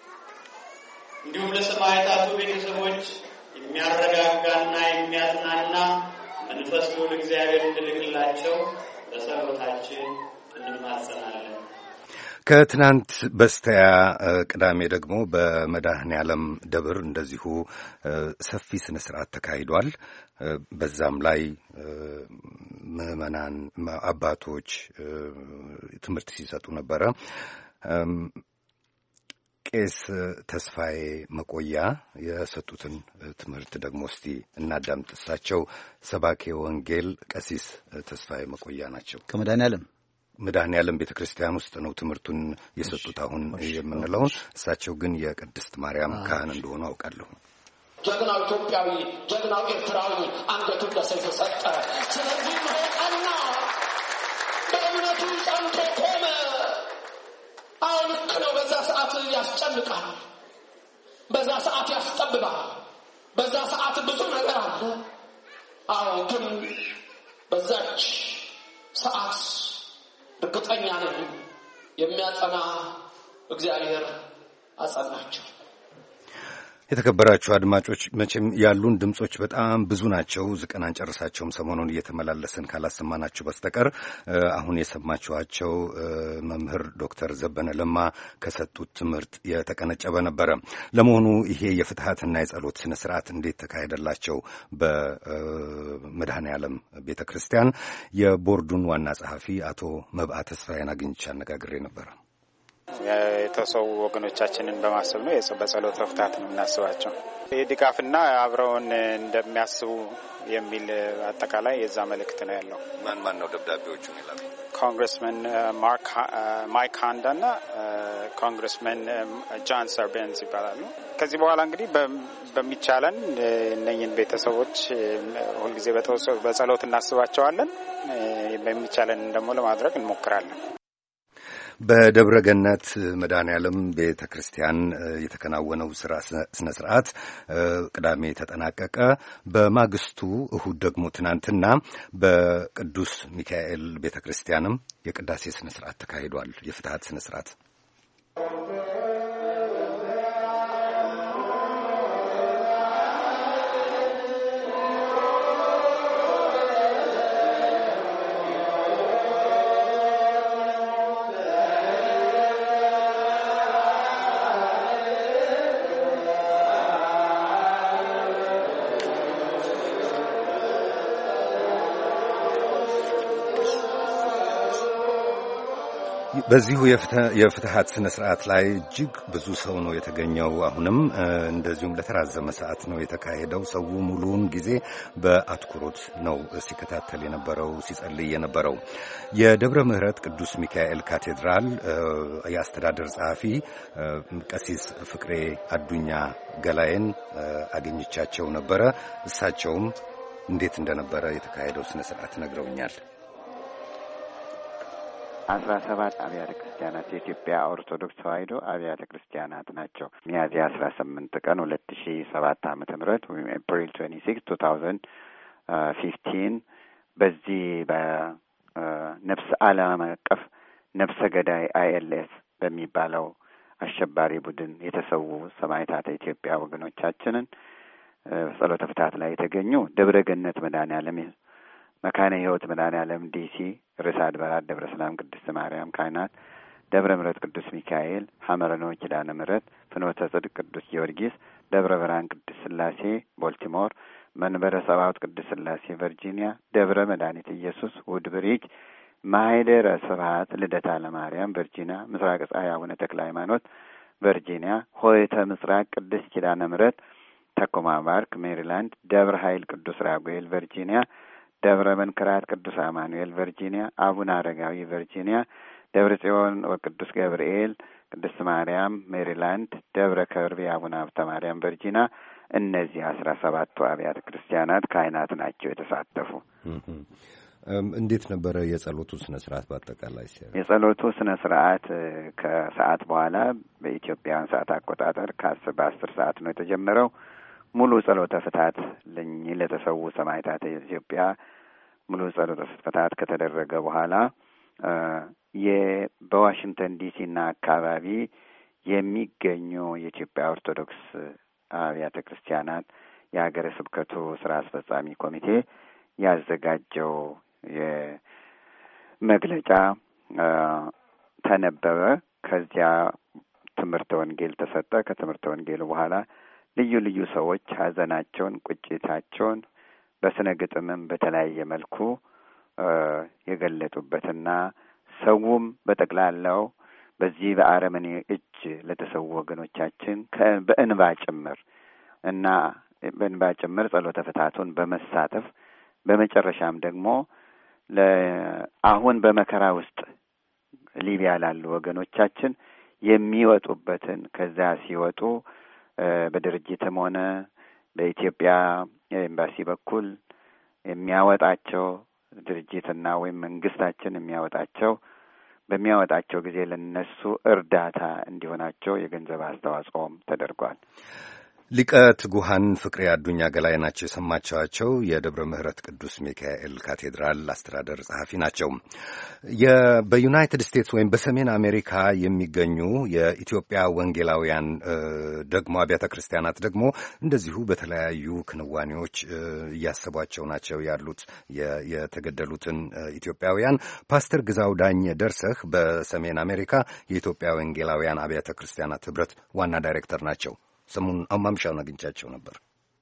[SPEAKER 2] እንዲሁም ለሰማዕታቱ ቤተሰቦች የሚያረጋጋና የሚያጽናና መንፈስ ቅዱስ እግዚአብሔር እንዲልክላቸው በጸሎታችን እንማጸናለን።
[SPEAKER 1] ከትናንት በስቲያ ቅዳሜ ደግሞ በመድኃኔዓለም ደብር እንደዚሁ ሰፊ ስነ ስርዓት ተካሂዷል። በዛም ላይ ምዕመናን አባቶች ትምህርት ሲሰጡ ነበረ። ቄስ ተስፋዬ መቆያ የሰጡትን ትምህርት ደግሞ እስቲ እናዳምጥ። እሳቸው ሰባኬ ወንጌል ቀሲስ ተስፋዬ መቆያ ናቸው።
[SPEAKER 4] ከመድኃኔዓለም
[SPEAKER 1] መድኃኔዓለም ቤተክርስቲያን ውስጥ ነው ትምህርቱን የሰጡት አሁን የምንለውን። እሳቸው ግን የቅድስት ማርያም ካህን እንደሆኑ አውቃለሁ።
[SPEAKER 3] ጀግናው ኢትዮጵያዊ፣ ጀግናው ኤርትራዊ አንገቱን ለሰይፍ ሰጠ። ስለዚህ ቀና በእምነቱ ጸንቶ ቆመ። አሁን ልክ ነው። በዛ ሰዓት ያስጨንቃል፣ በዛ ሰዓት ያስጠብባል፣ በዛ ሰዓት ብዙ ነገር አለ። አዎ ግን በዛች ሰዓት እርግጠኛ ነኝ የሚያጸና እግዚአብሔር አጸናቸው።
[SPEAKER 1] የተከበራችሁ አድማጮች መቼም ያሉን ድምጾች በጣም ብዙ ናቸው። ዝቀን አንጨርሳቸውም ሰሞኑን እየተመላለስን ካላሰማናችሁ በስተቀር አሁን የሰማችኋቸው መምህር ዶክተር ዘበነ ለማ ከሰጡት ትምህርት የተቀነጨበ ነበረ። ለመሆኑ ይሄ የፍትሐትና የጸሎት ስነ ስርዓት እንዴት ተካሄደላቸው? በመድኃኔዓለም ቤተክርስቲያን የቦርዱን ዋና ጸሐፊ አቶ መብዓ ተስፋዬን አግኝቼ አነጋግሬ ነበረ።
[SPEAKER 23] የተሰው ወገኖቻችንን በማሰብ ነው በጸሎት ፍትሐት ነው እናስባቸው። የድጋፍና አብረውን እንደሚያስቡ የሚል አጠቃላይ የዛ መልእክት ነው ያለው።
[SPEAKER 1] ማን ማን ነው ደብዳቤዎቹን ይላል?
[SPEAKER 23] ኮንግረስመን ማርክ ማይክ ሃንዳና ኮንግረስመን ጆን ሰርቤንስ ይባላሉ። ከዚህ በኋላ እንግዲህ በሚቻለን እነኝን ቤተሰቦች ሁልጊዜ በጸሎት እናስባቸዋለን። በሚቻለን ደግሞ ለማድረግ እንሞክራለን።
[SPEAKER 1] በደብረ ገነት መድኃኔዓለም ቤተ ክርስቲያን የተከናወነው ስነ ስርዓት ቅዳሜ ተጠናቀቀ። በማግስቱ እሁድ ደግሞ ትናንትና በቅዱስ ሚካኤል ቤተ ክርስቲያንም የቅዳሴ ስነ ስርዓት ተካሂዷል። የፍትሐት ስነ ስርዓት በዚሁ የፍትሐት ስነ ስርዓት ላይ እጅግ ብዙ ሰው ነው የተገኘው። አሁንም እንደዚሁም ለተራዘመ ሰዓት ነው የተካሄደው። ሰው ሙሉውን ጊዜ በአትኩሮት ነው ሲከታተል የነበረው፣ ሲጸልይ የነበረው። የደብረ ምሕረት ቅዱስ ሚካኤል ካቴድራል የአስተዳደር ጸሐፊ ቀሲስ ፍቅሬ አዱኛ ገላዬን አገኘቻቸው ነበረ። እሳቸውም እንዴት እንደነበረ የተካሄደው ስነ ስርዓት ነግረውኛል።
[SPEAKER 6] አስራ ሰባት አብያተ ክርስቲያናት የኢትዮጵያ ኦርቶዶክስ ተዋሕዶ አብያተ ክርስቲያናት ናቸው። ሚያዝያ አስራ ስምንት ቀን ሁለት ሺ ሰባት ዓመተ ምህረት ወይም ኤፕሪል ትዌንቲ ሲክስ ቱ ታውዘንድ ፊፍቲን በዚህ በነፍስ ዓለም አቀፍ ነፍሰ ገዳይ አይ ኤል ኤስ በሚባለው አሸባሪ ቡድን የተሰዉ ሰማዕታተ ኢትዮጵያ ወገኖቻችንን ጸሎተ ፍትሐት ላይ የተገኙ ደብረ ገነት መድኃኔዓለም መካነ ሕይወት መድኃኔዓለም ዲሲ ርዕሰ አድባራት ደብረ ሰላም ቅድስት ማርያም ካህናት፣ ደብረ ምሕረት ቅዱስ ሚካኤል፣ ሐመረኖ ኪዳነ ምሕረት፣ ፍኖተ ጽድቅ ቅዱስ ጊዮርጊስ፣ ደብረ ብርሃን ቅዱስ ሥላሴ ቦልቲሞር፣ መንበረ ጸባዖት ቅዱስ ሥላሴ ቨርጂኒያ፣ ደብረ መድኃኒት ኢየሱስ ውድብሪጅ፣ ማኅደረ ስብሐት ልደታ ለማርያም ቨርጂኒያ፣ ምስራቅ ፀሐይ አቡነ ተክለ ሃይማኖት ቨርጂኒያ፣ ሆይተ ምስራቅ ቅዱስ ኪዳነ ምሕረት ተኮማ ባርክ ሜሪላንድ፣ ደብረ ኃይል ቅዱስ ራጉኤል ቨርጂኒያ፣ ደብረ መንክራት ቅዱስ አማኑኤል ቨርጂኒያ፣ አቡነ አረጋዊ ቨርጂኒያ፣ ደብረ ጽዮን ወቅዱስ ገብርኤል ቅድስት ማርያም ሜሪላንድ፣ ደብረ ከርቤ አቡነ ሀብተ ማርያም ቨርጂኒያ። እነዚህ አስራ ሰባቱ አብያተ ክርስቲያናት ካህናት ናቸው የተሳተፉ።
[SPEAKER 1] እንዴት ነበረ የጸሎቱ ስነ ስርዓት? በአጠቃላይ
[SPEAKER 6] የጸሎቱ ስነ ስርዓት ከሰዓት በኋላ በኢትዮጵያውያን ሰዓት አቆጣጠር ከአስር በአስር ሰዓት ነው የተጀመረው። ሙሉ ጸሎተ ፍትሐት ለእኚህ ለተሰዉ ሰማዕታተ ኢትዮጵያ ሙሉ ጸሎተ ፍትሐት ከተደረገ በኋላ በዋሽንግተን ዲሲና አካባቢ የሚገኙ የኢትዮጵያ ኦርቶዶክስ አብያተ ክርስቲያናት የሀገረ ስብከቱ ስራ አስፈጻሚ ኮሚቴ ያዘጋጀው የመግለጫ ተነበበ። ከዚያ ትምህርተ ወንጌል ተሰጠ። ከትምህርተ ወንጌሉ በኋላ ልዩ ልዩ ሰዎች ሀዘናቸውን፣ ቁጭታቸውን በስነ ግጥምም በተለያየ መልኩ የገለጡበትና ሰውም በጠቅላላው በዚህ በአረመኔ እጅ ለተሰዉ ወገኖቻችን በእንባ ጭምር እና በእንባ ጭምር ጸሎተ ፍትሐቱን በመሳተፍ በመጨረሻም ደግሞ ለአሁን በመከራ ውስጥ ሊቢያ ላሉ ወገኖቻችን የሚወጡበትን ከዛ ሲወጡ በድርጅትም ሆነ በኢትዮጵያ ኤምባሲ በኩል የሚያወጣቸው ድርጅትና ወይም መንግስታችን የሚያወጣቸው በሚያወጣቸው ጊዜ ለነሱ እርዳታ እንዲሆናቸው የገንዘብ አስተዋጽኦም ተደርጓል።
[SPEAKER 1] ሊቀ ትጉሃን ፍቅሬ አዱኛ ገላይ ናቸው የሰማችኋቸው። የደብረ ምሕረት ቅዱስ ሚካኤል ካቴድራል አስተዳደር ጸሐፊ ናቸው። በዩናይትድ ስቴትስ ወይም በሰሜን አሜሪካ የሚገኙ የኢትዮጵያ ወንጌላውያን ደግሞ አብያተ ክርስቲያናት ደግሞ እንደዚሁ በተለያዩ ክንዋኔዎች እያሰቧቸው ናቸው ያሉት የተገደሉትን ኢትዮጵያውያን። ፓስተር ግዛው ዳኘ ደርሰህ በሰሜን አሜሪካ የኢትዮጵያ ወንጌላውያን አብያተ ክርስቲያናት ህብረት ዋና ዳይሬክተር ናቸው። ሰሞኑን አማምሻውን አግኝቻቸው ነበር።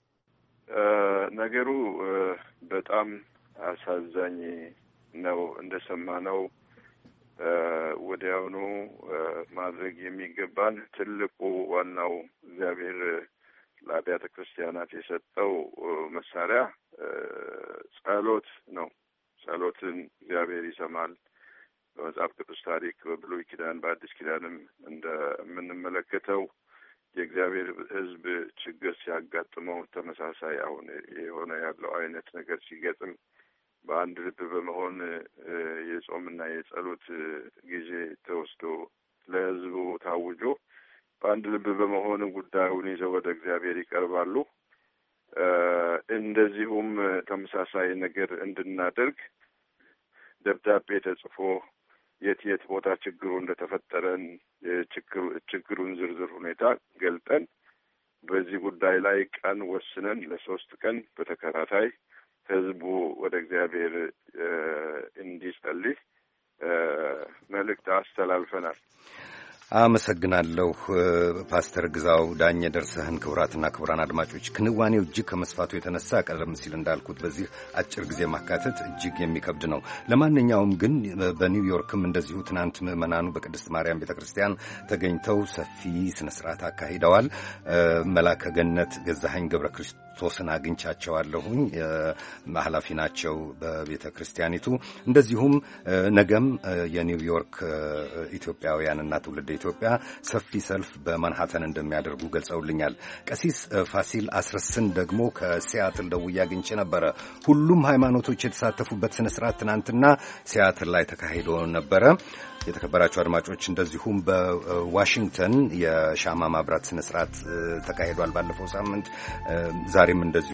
[SPEAKER 8] ነገሩ በጣም አሳዛኝ ነው። እንደሰማነው ወዲያውኑ ማድረግ የሚገባን ትልቁ ዋናው እግዚአብሔር ለአብያተ ክርስቲያናት የሰጠው መሳሪያ ጸሎት ነው። ጸሎትን እግዚአብሔር ይሰማል። በመጽሐፍ ቅዱስ ታሪክ በብሉይ ኪዳን በአዲስ ኪዳንም እንደምንመለከተው የእግዚአብሔር ሕዝብ ችግር ሲያጋጥመው ተመሳሳይ አሁን የሆነ ያለው አይነት ነገር ሲገጥም በአንድ ልብ በመሆን የጾምና የጸሎት ጊዜ ተወስዶ ለሕዝቡ ታውጆ በአንድ ልብ በመሆን ጉዳዩን ይዘው ወደ እግዚአብሔር ይቀርባሉ። እንደዚሁም ተመሳሳይ ነገር እንድናደርግ ደብዳቤ ተጽፎ የት የት ቦታ ችግሩ እንደተፈጠረን የችግሩ ችግሩን ዝርዝር ሁኔታ ገልጠን በዚህ ጉዳይ ላይ ቀን ወስነን ለሶስት ቀን በተከታታይ ህዝቡ ወደ እግዚአብሔር እንዲጸልይ መልእክት አስተላልፈናል።
[SPEAKER 1] አመሰግናለሁ ፓስተር ግዛው ዳኘ ደርሰህን። ክቡራትና ክቡራን አድማጮች ክንዋኔው እጅግ ከመስፋቱ የተነሳ ቀደም ሲል እንዳልኩት በዚህ አጭር ጊዜ ማካተት እጅግ የሚከብድ ነው። ለማንኛውም ግን በኒውዮርክም እንደዚሁ ትናንት ምዕመናኑ በቅድስት ማርያም ቤተክርስቲያን ተገኝተው ሰፊ ስነ ስርዓት አካሂደዋል። መላከ ገነት ገዛኸኝ ገብረ ክርስቶስን አግኝቻቸዋለሁኝ። ኃላፊ ናቸው በቤተ ክርስቲያኒቱ። እንደዚሁም ነገም የኒውዮርክ ኢትዮጵያውያንና ትውልደ ኢትዮጵያ ሰፊ ሰልፍ በማንሃተን እንደሚያደርጉ ገልጸውልኛል። ቀሲስ ፋሲል አስረስን ደግሞ ከሲያትል ደውዬ አግኝቼ ነበረ። ሁሉም ሃይማኖቶች የተሳተፉበት ስነ ስርዓት ትናንትና ሲያትል ላይ ተካሂዶ ነበረ። የተከበራቸው አድማጮች እንደዚሁም በዋሽንግተን የሻማ ማብራት ስነ ስርዓት ተካሂዷል ባለፈው ሳምንት። ዛሬም እንደዚሁ